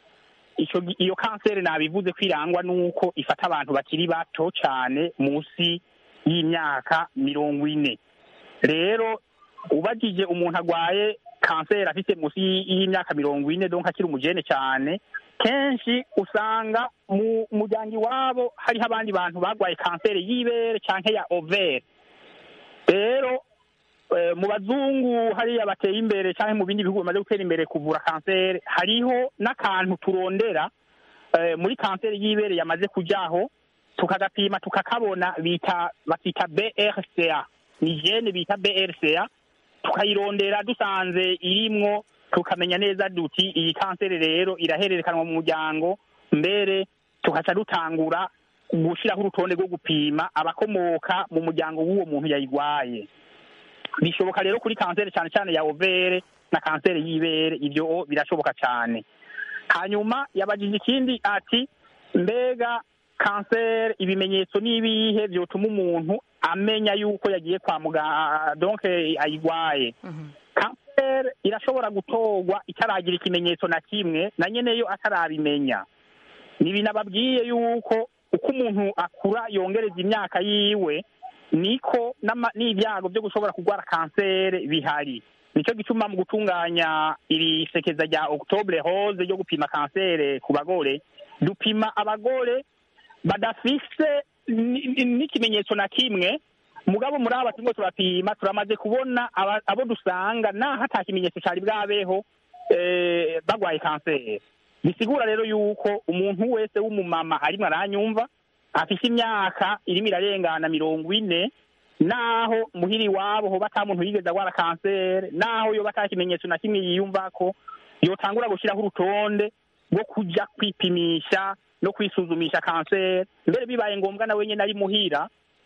Iyo kanseri nabivuze kwirangwa nuko ifata abantu bakiri bato cyane munsi y'imyaka 40. Rero ubagije umuntu agwaye kanseri afite munsi y'imyaka 40, donc akiri umujene cyane, kenshi usanga mu muryango iwabo hariho abandi bantu bagwaye kanseri y'ibere canke ya overe. Rero mu bazungu hariya bateye imbere cyangwa mu bindi bihugu bamaze gutera imbere kuvura kanseri, hariho n'akantu turondera muri kanseri y'ibere yamaze kujaho, tukagapima tukakabona, bakita BRCA, ni gene bita BRCA. Tukayirondera dusanze irimwo, tukamenya neza duti iyi kanseri rero irahererekanwa mu muryango, mbere tukaca dutangura gushiraho urutonde rwo gupima abakomoka mu muryango w'uwo muntu yayigwaye. Bishoboka rero kuri kanseri cyane cyane ya overe na kanseri y'ibere, ibyo birashoboka cyane. Hanyuma yabagije ikindi ati mbega kanseri ibimenyetso n'ibihe byotuma umuntu amenya yuko yagiye kwa muganga donc ayigwaye. Kanseri irashobora gutorwa itaragira ikimenyetso na kimwe na nyene yo atarabimenya. Ni binababwiye yuko uko umuntu akura yongereza imyaka yiwe niko n'ibyago byo gushobora kurwara kanseri bihari. Nico gituma mu gutunganya iri sekeza rya Octobre Rose ryo gupima kanseri ku bagore, dupima abagore badafise n'ikimenyetso na kimwe, mugabo muri aba turimo turapima turamaze kubona abo dusanga naho ata kimenyetso cyari bwabeho bagwaye kanseri. Bisigura rero yuko umuntu wese w'umumama arimo aranyumva afise imyaka irimo irarengana 40, naho muhiri wabo ho batamuntu yigeze agwara kanseri, naho yo batakimenyetso na kimwe yiyumvako, yotangura gushiraho urutonde rwo kuja kwipimisha no kwisuzumisha kanseri. Mbere bibaye ngombwa nawe nyene ari muhira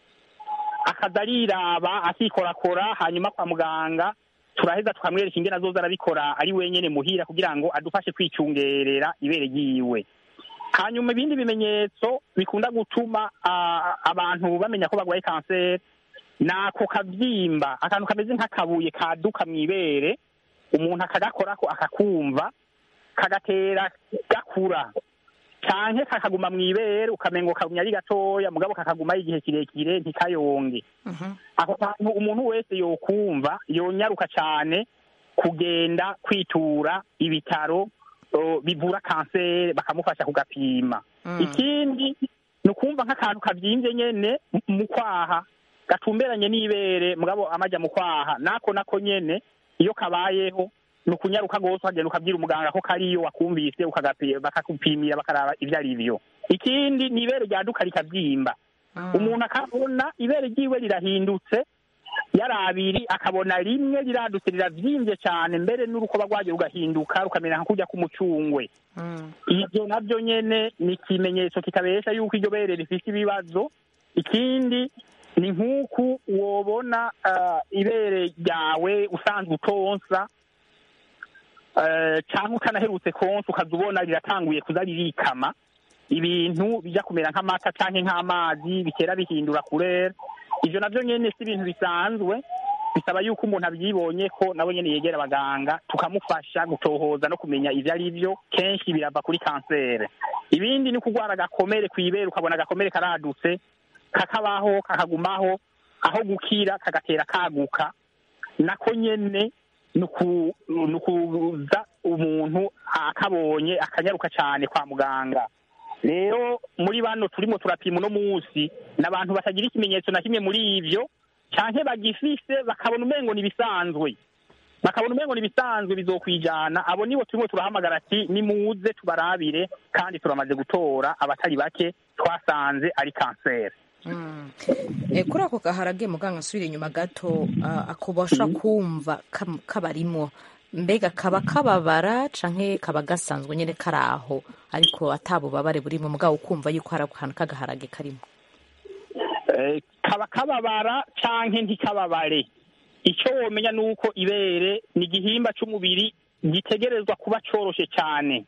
akazariraba akikorakora, hanyuma kwa muganga turaheza tukamwereka ingene azoza arabikora ari wenyene muhira kugira ngo adufashe kwicungerera ibere ryiwe. Hanyuma ibindi bimenyetso bikunda gutuma abantu bamenya ko bagwaye kanseri nako kabyimba, akantu kameze nk'akabuye kaduka mw'ibere, umuntu akagakorako akakumva kagatera gakura canke kakaguma mw'ibere ukamengo kagumya ari gatoya mugabo kakaguma igihe kirekire ntikayonge. Ako kantu umuntu wese yokumva yonyaruka cane kugenda kwitura ibitaro bivura kanseri bakamufasha kugapima. Ikindi nukumva nk'akantu kavyimvye nyene mu kwaha gatumberanye n'ibere mugabo amaja mu kwaha, nako nyene iyo kabayeho nukunyaruka gose ukagenda ukabwira umuganga ko kariyo wakumvise bakakupimira bakaraba ivyo ari byo. Ikindi ni ibere ryaduka rikabyimba, umuntu akabona ibere ryiwe rirahindutse yarabiri akabona rimwe riradutse riravyimbye cyane, mbere n'urukoba rwaje rugahinduka rukamera nka kurya k'umucungwe. Ivyo navyo nyene ni ikimenyetso kitabesha yuko iryo bere rifise ibibazo. Ikindi ni nk'uku wobona ibere ryawe usanzwe utonsa cyangwa ukanaherutse konsa ukazubona riratanguye kuza ririkama, ibintu bijya kumera nk'amata canke nk'amazi bitera bihindura kurera. Ivyo navyo nyene si ibintu bisanzwe, bisaba yuko umuntu abyibonye ko nawe nyene yegera abaganga tukamufasha gutohoza no kumenya ivyo ari byo. Kenshi birava kuri kanseri. Ibindi ni kugwara agakomere kw'ibere, ukabona agakomere karadutse kakabaho kakagumaho, aho gukira kagatera kaguka, nako nyene nukuza umuntu akabonye akanyaruka cyane kwa muganga. Rero muri bano turimo turapima uno munsi n'abantu batagira ikimenyetso na kimwe muri ivyo canke bagifise bakabona umengo nibisanzwe, bizokwijana. Abo nibo turimo turahamagara ati nimuze tubarabire, kandi turamaze gutora abatari bake twasanze ari kanseri. Kuri ako gaharage muganga asubira inyuma gato, akubasha kumva kabarimo, mbega kaba kababara canke kaba gasanzwe nyene karaho ariko atabubabare burimo mugabo ukumva yuko hari akantu k'agaharage karimo? Kaba kababara canke ntikababare, icyo womenya nuko ibere ni igihimba c'umubiri gitegerezwa kuba coroshe cyane.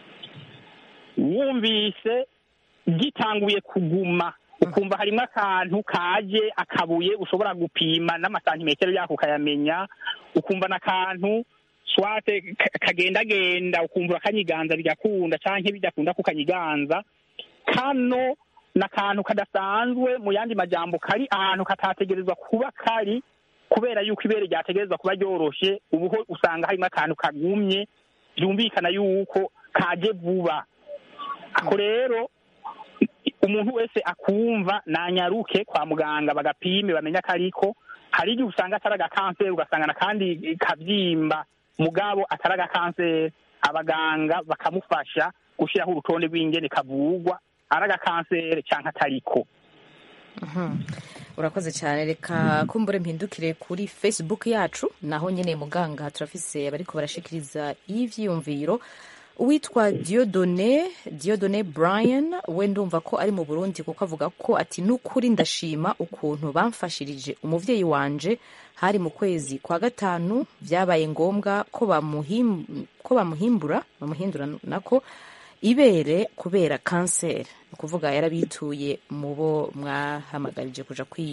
Wumvise gitanguye kuguma ukumva harimo akantu kaje akabuye ushobora gupima n'amasantimetero yako ukayamenya, ukumva n'akantu swate kagendagenda ukumva akanyiganza bigakunda canke bidakunda kukanyiganza. Kano n'akantu kadasanzwe, mu yandi majambo kari ahantu katategerezwa kuba kari, kubera yuko ibere ryategerezwa kuba ryoroshe. Ubuho usanga harimo akantu kagumye, byumvikana yuko kaje vuba. Ako rero umuntu wese akumva nanyaruke kwa muganga bagapime bamenya kariko. Hari igihe usanga ataraga kanseri ugasanga na kandi kavyimba mugabo ataraga kanseri, abaganga bakamufasha gushiraho urutonde rw'ingene kavugwa araga kanseri canke atariko. Urakoze cyane. Reka kumbure mpindukire kuri Facebook yacu, naho nyene muganga turafise bariko barashikiriza ivyiyumviro. Uwitwa Diodone Brian, we ndumva ko ari mu Burundi, kuko avuga ko ati nukuri ndashima ukuntu bamfashirije umuvyeyi wanje, hari mu kwezi kwa gatanu vyabaye ngombwa ko bamuhindura nako ibere kubera kanseri. Ukuvuga yarabituye mubo mwahamagarije kuja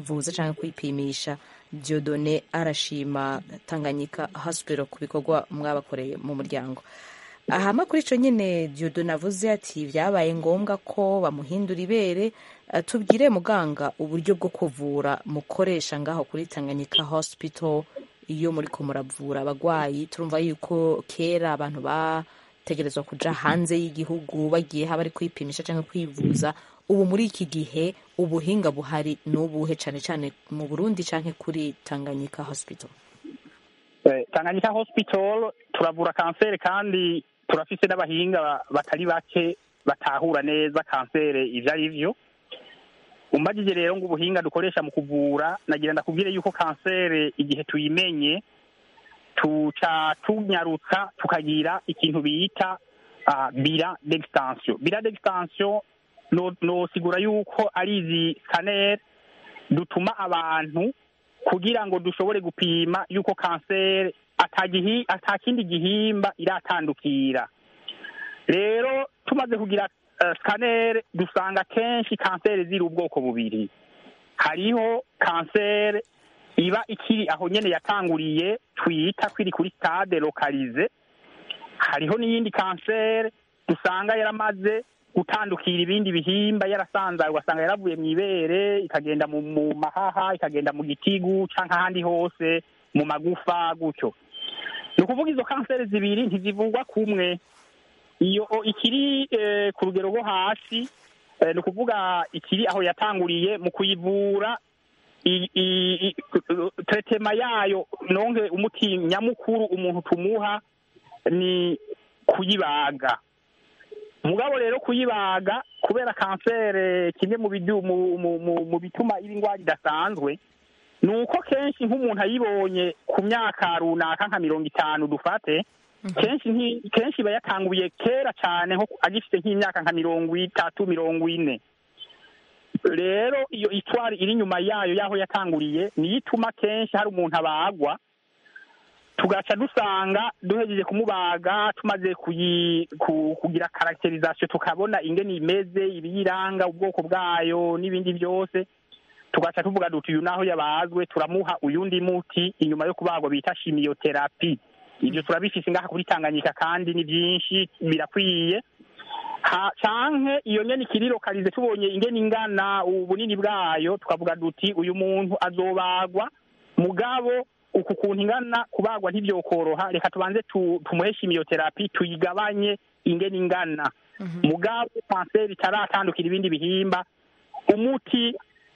kwivuza cyangwa kwipimisha. Dieudonné arashima Tanganyika Hospital ku bikorwa mwabakoreye mu muryango. Ahama kuri ico nyene Dieudonné avuze ati vyabaye ngombwa ko bamuhindura ibere. Tubwire muganga uburyo bwo kuvura mukoresha ngaho kuri Tanganyika Hospital iyo muri ko muravura abagwayi. Turumva yuko kera abantu bategerezwa kuja hanze y'igihugu bagiye haba ari kwipimisha cyangwa kwivuza. Ubu muri iki gihe ubuhinga buhari n'ubuhe cyane cyane mu Burundi canke kuri Tanganyika Hospital? Tanganyika Hospital turavura kanseri kandi turafise n'abahinga batari bake batahura neza kanseri ivyo ari vyo. Umbajije rero ngo ubuhinga dukoresha mu kuvura, nagira ndakubwire yuko kanseri igihe tuyimenye tuca tunyarutsa tukagira ikintu bita bira d'extension. Bira d'extension no sigura yuko ari izi scanner dutuma abantu kugira ngo dushobore gupima yuko kanseri atakindi gihimba iratandukira. Rero tumaze kugira scanner dusanga kenshi kanseri ziri ubwoko bubiri. Hariho kanseri iba ikiri aho nyene yatanguriye twita kwiri kuri stade localisée. Hariho n'iyindi kanseri dusanga yaramaze gutandukira ibindi bihimba, yarasanzaye ugasanga yaravuye mw'ibere ikagenda mu mahaha, ikagenda mu gitigu canke ahandi hose mu magufa gutyo. Ni ukuvuga izo kanseri zibiri ntizivugwa kumwe. Iyo ikiri ku rugero rwo hasi ni ukuvuga ikiri aho yatanguriye mu kuyivura tretema yayo nonke umuti nyamukuru umuntu tumuha ni kuyibaga. Mugabo rero kuyibaga kubera kanseri kimwe mu bituma iba indwara idasanzwe nuko kenshi nk'umuntu ayibonye ku myaka runaka nka 50 dufate kenshi bayatanguye kera cyane nko agifite nk'imyaka nka 30-40. Rero iyo histoire iri nyuma yaho yatanguriye niyo ituma kenshi hari umuntu abagwa tugaca dusanga duhejeje kumubaga tumaze kugira caracterisation tukabona ingene imeze ibiyiranga ubwoko bwayo n'ibindi byose tugaca tuvuga duti uyu naho yabazwe turamuha uyundi muti inyuma yo kubagwa bita chimiotherapie. Ibyo turabifise ngaha kuri Tanganyika kandi ni byinshi birakwiye. Canke iyo nyene kirirokalize tubonye ingene ingana ubunini bwayo tukavuga duti uyu muntu azobagwa mugabo uku kuntu ingana kubagwa ntibyokoroha, reka tubanze tumuhe chimiotherapie tuyigabanye ingene ingana. Mugabo kanseri taratandukira ibindi bihimba, umuti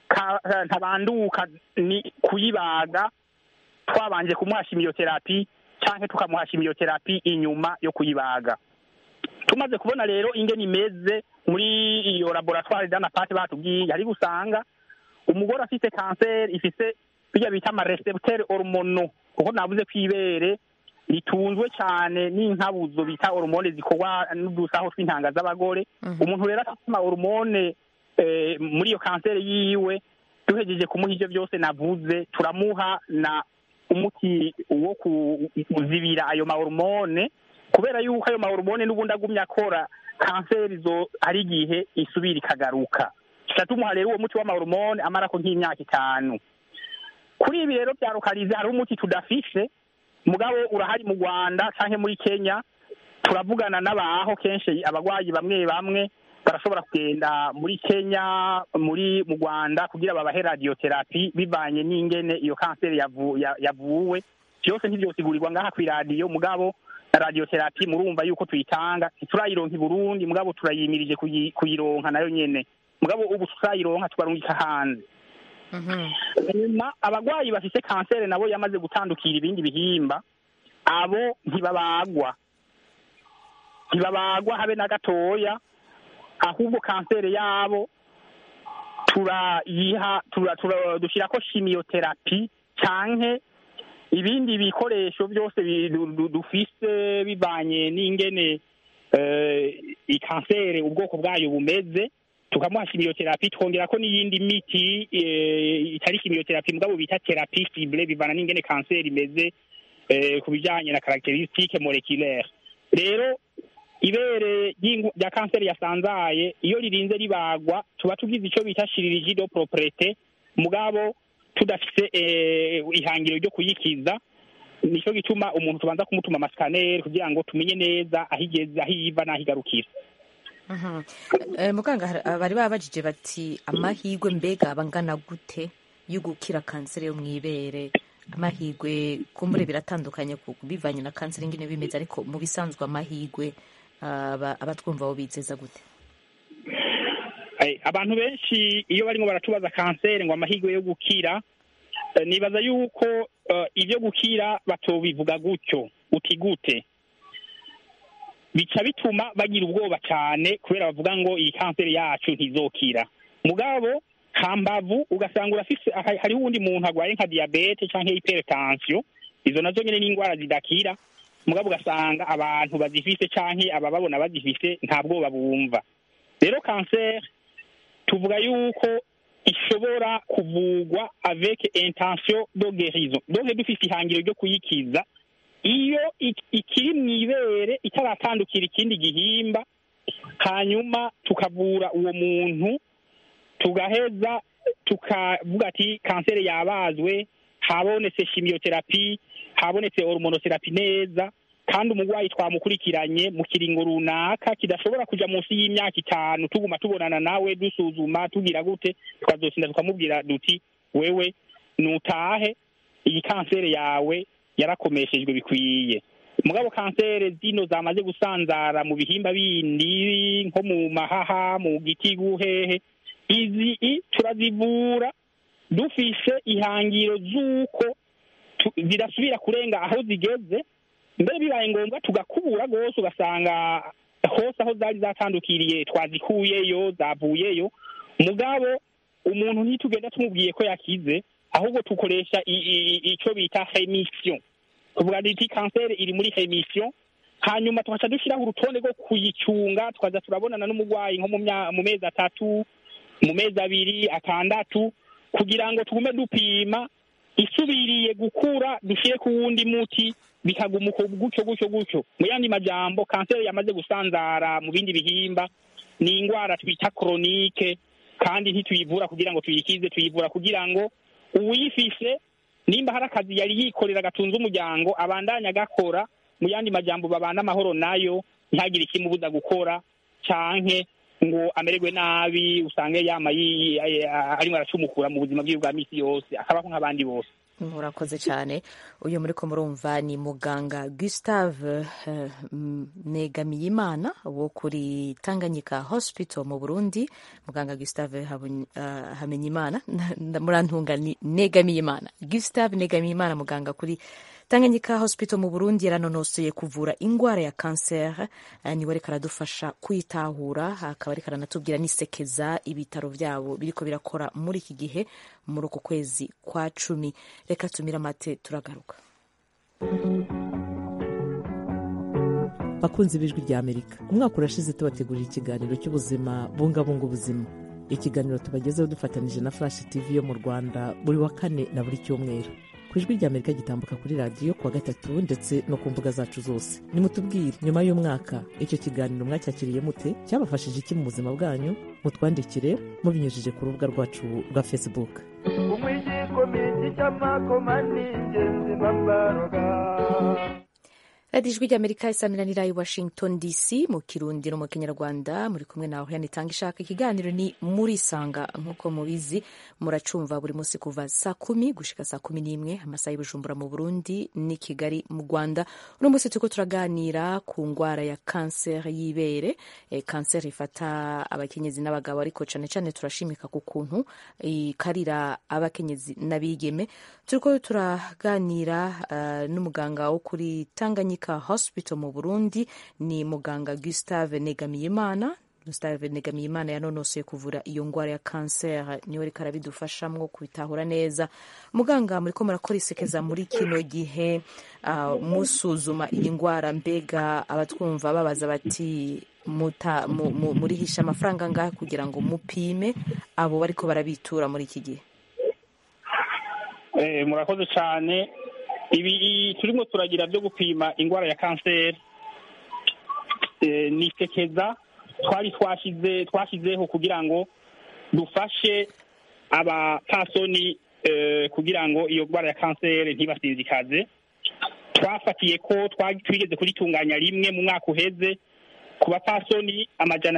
ntabanduka ni kuyibaga twabanje kumuha chimiotherapie canke tukamuha chimiotherapie inyuma yo kuyibaga. Tumaze kubona rero ingene imeze muri iyo laboratoire d'Anapate batubwiye ari gusanga umugore afite kanseri ifise bijya bita ama recepteur hormonaux, kuko navuze kwibere ritunzwe cyane n'inkabuzo bita hormone zikorwa n'udusaho tw'intanga z'abagore. Umuntu rero afite ama hormone muri iyo kanseri yiwe duhejeje kumuha ivyo byose navuze turamuha na umuti wo kuzibira ayo ma hormone, kubera yuko ayo ma hormone n'ubundi agumya akora kanseri zo ari gihe isubira ikagaruka. Tumuha rero uwo muti w'ama hormone amarako nk'imyaka 5. Kuri ibi rero bya lokalize hari umuti tudafishe mugabo urahari mu Rwanda canke muri Kenya. Turavugana n'abaho kenshi abagwayi bamwe barashobora kugenda muri Kenya mu Rwanda kugira babahe radiotherapie bivanye n'ingene iyo kanseri yavuwe. Byose ntibyosigurirwa ngaha ku radio mugabo radiotherapie murumva yuko tuyitanga turayironka i Burundi mugabo turayimirije kuyironka nayo nyene mugabo ubu turayironka tubarungika hanze. Nyuma abagwayi bafite kanseri nabo yamaze gutandukira ibindi bihimba abo ntibabagwa habe na gatoya, ahubwo kanseri yabo dushirako chimiotherapie canke ibindi bikoresho byose dufise bivanye n'ingene ikanseri ubwoko bwayo bumeze, tukamuha chimiotherapie twongerako n'iyindi miti itari chimiotherapie mugabo bita thérapie ciblée bivana n'ingene kanseri imeze ku bijanye na caractéristique moléculaire. Rero ibere rya kanseri yasanzaye iyo ririnze ribagwa tuba tugize ico bita chirurgie de propreté, mugabo tudafise ihangiro ryo kuyikiza. Nico gituma umuntu tubanza kumutuma amasikaneri kugira ngo tumenye neza ahigeze ahiva nahigarukira. Muganga bari babajije bati amahirwe mbega abangana gute yo gukira kanseri yo mwibere? Amahirwe kumure biratandukanye bivanye na kanseri ngine bimeze, ariko mu bisanzwe amahirwe abatwumva bo bizeza gute? Abantu benshi iyo barimo baratubaza kanseri ngo amahirwe yo gukira, nibaza yuko ibyo gukira batobivuga gutyo uti gute, bica bituma bagira ubwoba cyane kubera bavuga ngo iyi kanseri yacu ntizokira. Mugabo hambavu ugasanga urafise hariho uwundi muntu agwaye nka diabete canke hypertension, izo nazo nyene ni indwara zidakira, mugabo ugasanga abantu bazifise canke abababona bazifise nta bwoba bumva. Rero kanseri tuvuga yuko ishobora kuvugwa avec intention de guérison, donc dufise ihangiro ryo kuyikiza iyo ikiri mwibere itaratandukira ikindi gihimba, hanyuma tukavura uwo muntu tugaheza tukavuga ati kanseri yabazwe, habonetse chimiotherapie, habonetse hormonotherapie neza, kandi umurwayi twamukurikiranye mu kiringo runaka kidashobora kuja munsi y'imyaka 5, tuguma tubonana nawe dusuzuma tugira gute, tukazosinda tukamubwira duti wewe nutahe, iyi kanseri yawe yarakomeshejwe bikwiye. Mugabo kanseri zino zamaze gusanzara mu bihimba bindi nko mu mahaha, mu gitigu, hehe, izi turazivura dufise ihangiro z'uko zirasubira kurenga aho zigeze, mbere bibaye ngombwa tugakubura rwose ugasanga hose aho zari zatandukiriye twazikuyeyo, zavuyeyo. Mugabo umuntu ntitugenda tumubwiye ko yakize, ahubwo tukoresha ico bita remission, kuvuga ati kanseri iri muri remission, hanyuma tukaca dushiraho urutonde rwo kuyicunga, tukaza turabonana n'umurwayi nko mu mezi 3, mu mezi 2, 6, kugira ngo tugume dupima isubiriye gukura dushire ku wundi muti bikaguma gutyo. Mu yandi majambo kanseri yamaze gusanzara mu bindi bihimba ni indwara twita chronique, kandi ntituyivura kugira ngo tuyikize, tuyivura kugira ngo uwifise nimba hari akazi yari yikorera gatunze umuryango abandanya gakora, mu yandi majambo babana amahoro nayo, ntihagire ikimubuza gukora canke ngo amererwe nabi usange yama arimo aracumukura mu buzima bwiwe bwa misi yose akabaho nk'abandi bose. Murakoze cyane. Uyu muriko murumva ni muganga Gustave Negamiyimana wo kuri Tanganyika Hospital mu Burundi. Muganga Gustave Hamenyimana, murantunga ni Negamiyimana. Gustave Negamiyimana, muganga kuri Tanganyika Hospital mu Burundi, yaranonosoye kuvura ingwara ya cancer, niwe ariko aradufasha kuyitahura, akaba ariko aranatubwira nisekeza ibitaro byabo biriko birakora muri iki gihe muri uko kwezi kwa 10. Reka tumira mate turagaruka. Bakunzi b'Ijwi rya Amerika, umwaka urashize tubategurira ikiganiro cy'ubuzima bungabunga ubuzima. Ikiganiro tubagezeho dufatanije na Flash TV yo mu Rwanda buri wa 4 na buri cyumweru. Ijwi rya Amerika gitambuka kuri radio kuwa 3 ndetse no ku mbuga zacu zose. Nimutubwire nyuma y'umwaka icyo kiganiro mwacyakiriye mute, cyabafashije iki mu buzima bwanyu? Mutwandikire mubinyujije ku rubuga rwacu rwa Facebook. Radio Ijwi rya Amerika isaminanira i Washington DC mu Kirundi no mu Kinyarwanda, muri kumwe nawe yanitanga ishaka. Ikiganiro ni muri sanga, nkuko mubizi muracumva buri munsi kuva saa 10 gushika saa 11 amasaha y'Ubujumbura mu Burundi ni Kigali mu Rwanda. Uno munsi turiko turaganira ku ngwara ya cancer y'ibere. Cancer ifata abakenyezi n'abagabo, ariko cyane cyane turashimika ku kuntu ikarira abakenyezi n'abigeme. Turiko turaganira n'umuganga wo kuri Tanganyika Hospital mu Burundi, ni muganga Gustave Negamiyimana. Gustave Negamiyimana yanonosoye kuvura iyo ngwara ya cancer, niwe ariko arabidufashamwo kubitahura neza. Muganga, muriko murakora isekeza muri kino gihe musuzuma iyi ngwara, mbega abatwumva babaza bati murihisha amafaranga ngaha kugira ngo mupime abo bariko barabitura muri iki gihe? Murakoze cyane. Ibi turimo turagira byo gupima ingwara ya kanseri ni sekeza twari twashizeho kugira ngo dufashe abapfasoni kugira ngo iyo ndwara ya kanseri ntibasinzikaze. Twafatiye ko twigeze kuritunganya rimwe mu mwaka uheze ku bapfasoni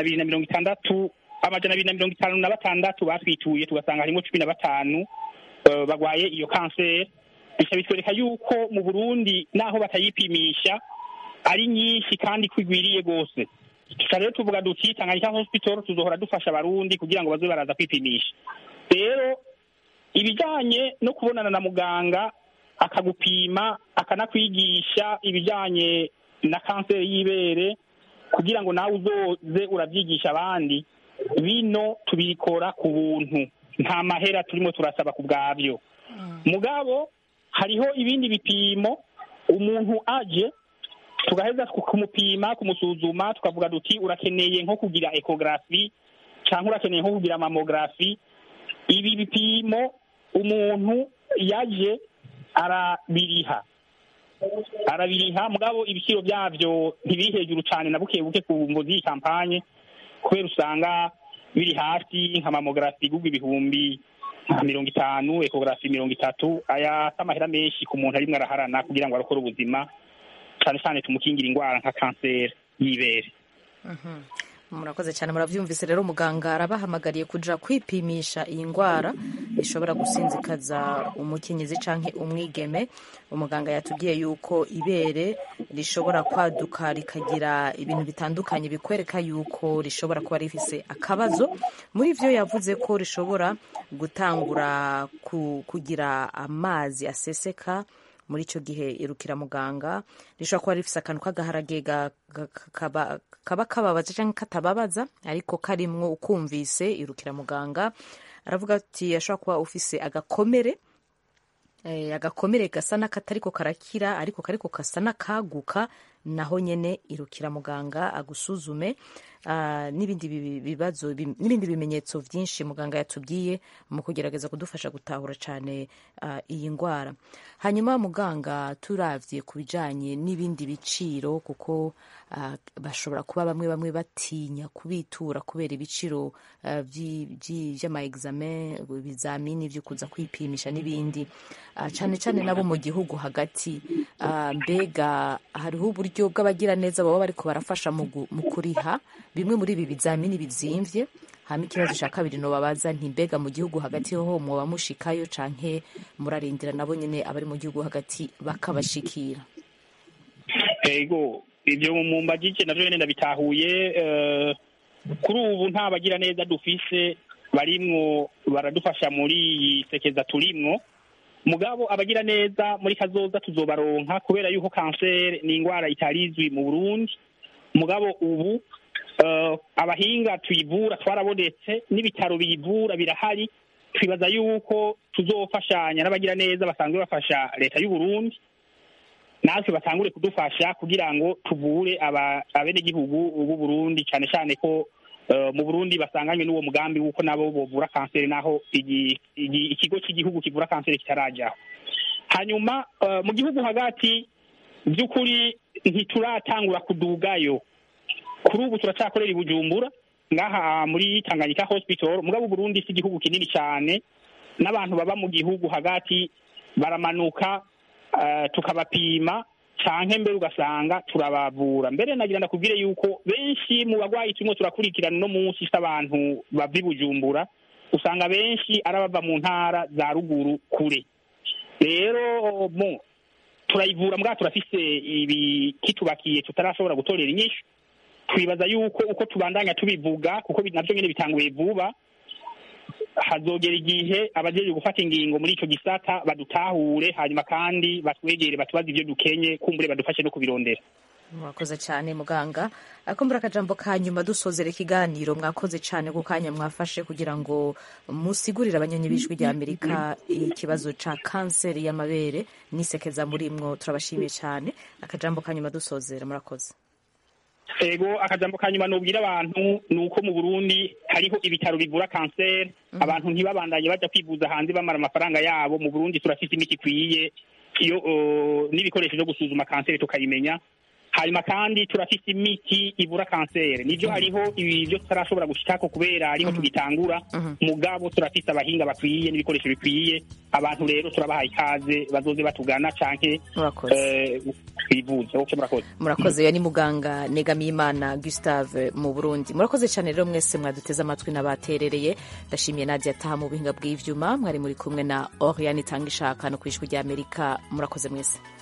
256 batwituye, tugasanga harimo 15 bagwaye iyo kanseri. Bisha bitwereka yuko mu Burundi naho batayipimisha ari nyinshi kandi kwigwiriye gose. Rero tuvuga duti Tanganyika Hospital tuzohora dufasha abarundi kugira ngo baze baraza kwipimisha. Rero ibijanye no kubonana na muganga akagupima akanakwigisha ibijanye na kanseri y'ibere kugira ngo nawe uzoze urabyigisha abandi, bino tubikora ku buntu, nta mahera turimo turasaba ku bwabyo. Mugabo hariho ibindi bipimo umuntu aje tugaheza kumupima kumusuzuma tukavuga duti urakeneye nko kugira ecography cyangwa urakeneye nko kugira mammography. Ibi bipimo umuntu yaje arabiriha mugabo ibiciro byavyo ntibiri hejuru cyane na buke buke ku mvo z'iyi kampanye, kubera usanga biri hasi nka mammography gugwa ibihumbi 50, ecography 30. Aya samahera menshi ku muntu arimwe araharana kugira ngo arokore ubuzima, cyane cyane tumukingira indwara nka kanseri y'ibere. Murakoze cyane, muravyumvise rero muganga arabahamagariye kuja kwipimisha iyi ndwara ishobora gusinzikaza umukenyezi canke umwigeme. Umuganga yatubwiye yuko ibere rishobora kwaduka rikagira ibintu bitandukanye bikwereka yuko rishobora kuba rifise akabazo. Muri vyo yavuze ko rishobora gutangura kugira amazi aseseka. Muri ico gihe irukira muganga. Rishobora kuba rifise akantu k'agaharage kaba kababaza canke katababaza ariko karimwo ukumvise, irukira muganga. Aravuga ati ashobora kuba ufise agakomere gasa n'akatariko karakira ariko kariko kasa n'akaguka, naho nyene irukira muganga agusuzume. N'ibindi bibazo n'ibindi bimenyetso vyinshi muganga yatubwiye mu kugerageza kudufasha gutahura cyane iyi ndwara. Hanyuma muganga turavye kubijanye n'ibindi biciro, kuko bashobora kuba bamwe batinya kubitura kubera ibiciro vy'ama examen, ibizamini vyo kuza kwipimisha n'ibindi, cyane cyane nabo mu gihugu hagati. Mbega hariho uburyo bw'abagira neza baba bariko barafasha mu kuriha bimwe muri ibi bizamini bizimvye? Hama ikibazo cya kabiri no babaza nti mbega mu gihugu hagati ho mwoba mushikayo canke murarindira nabo nyene abari mu gihugu hagati bakabashikira? Ego ibyo mu mbagike navyo nyene ndabitahuye. Kuri ubu nta bagira neza dufise barimwo baradufasha muri iyi sekeza turimwo. Mugabo abagira neza muri kazoza tuzobaronka, kubera yuko kanseri ni indwara itarizwi mu Burundi. Mugabo ubu abahinga tuyivura twarabonetse, n'ibitaro biyivura birahari. Twibaza yuko tuzofashanya n'abagira neza basanzwe bafasha leta y'u Burundi, natwe batangure kudufasha kugira ngo tuvure abenegihugu b'u Burundi, cyane cyane ko mu Burundi basanganywe n'uwo mugambi wuko nabo bovura kanseri, naho ikigo cy'igihugu kivura kanseri kitarajyaho. Hanyuma mu gihugu hagati by'ukuri ntituratangura kudugayo. Kuri ubu turacyakorera i Bujumbura ngaha muri Tanganyika Hospital. Mugabo Burundi si igihugu kinini cyane, n'abantu baba mu gihugu hagati baramanuka tukabapima canke mbere ugasanga turabavura. Mbere nagira ndakubwire yuko benshi mu bagwayi turimo turakurikirana no munsi s'abantu bava i Bujumbura, usanga benshi arabava mu ntara za ruguru kure. Rero turayivura mbwa turafise ibi kitubakiye tutarashobora gutorera inyishu. Twibaza yuko uko tubandanya tubivuga, kuko navyo nyene bitanguye vuba, hazogera igihe abajeje gufata ingingo muri ico gisata badutahure, hanyuma kandi batwegere batubaze ivyo dukenye, kumbure badufashe no kubirondera. Mwakoze cyane muganga. Akombura akajambo kanyuma dusozera ikiganiro. Mwakoze cyane ku kanya mwafashe kugira ngo musigurire abanyonyi b'ijwi rya Amerika ikibazo ca kanseri y'amabere nisekeza murimwo. Turabashimiye cyane. Akajambo kanyuma dusozera, murakoze. Ego akajambo kanyuma nubwira abantu nuko mu Burundi hariho ibitaro bivura kanseri. Abantu ntibabandanye baja kwivuza hanze bamara amafaranga yabo. Mu Burundi turafite imiti ikwiye iyo n'ibikoresho byo gusuzuma kanseri tukayimenya. hanyuma kandi turafite imiti ivura kanseri nivyo hariho ibyo tutarashobora gushikako kubera ariho tugitangura mugabo turafite abahinga bakwiye n'ibikoresho bikwiye abantu rero turabahaye ikaze bazoze batugana canke twivuze. Murakoze. Ya ni muganga Negamiyimana Gustave mu Burundi. Murakoze cyane rero mwese mwaduteze amatwi n'abaterereye. Ndashimiye Nadia Taha mu buhinga bw'ivyuma, mwari muri kumwe na Oriane Tangishaka no kwishwa rya Amerika. Murakoze mwese.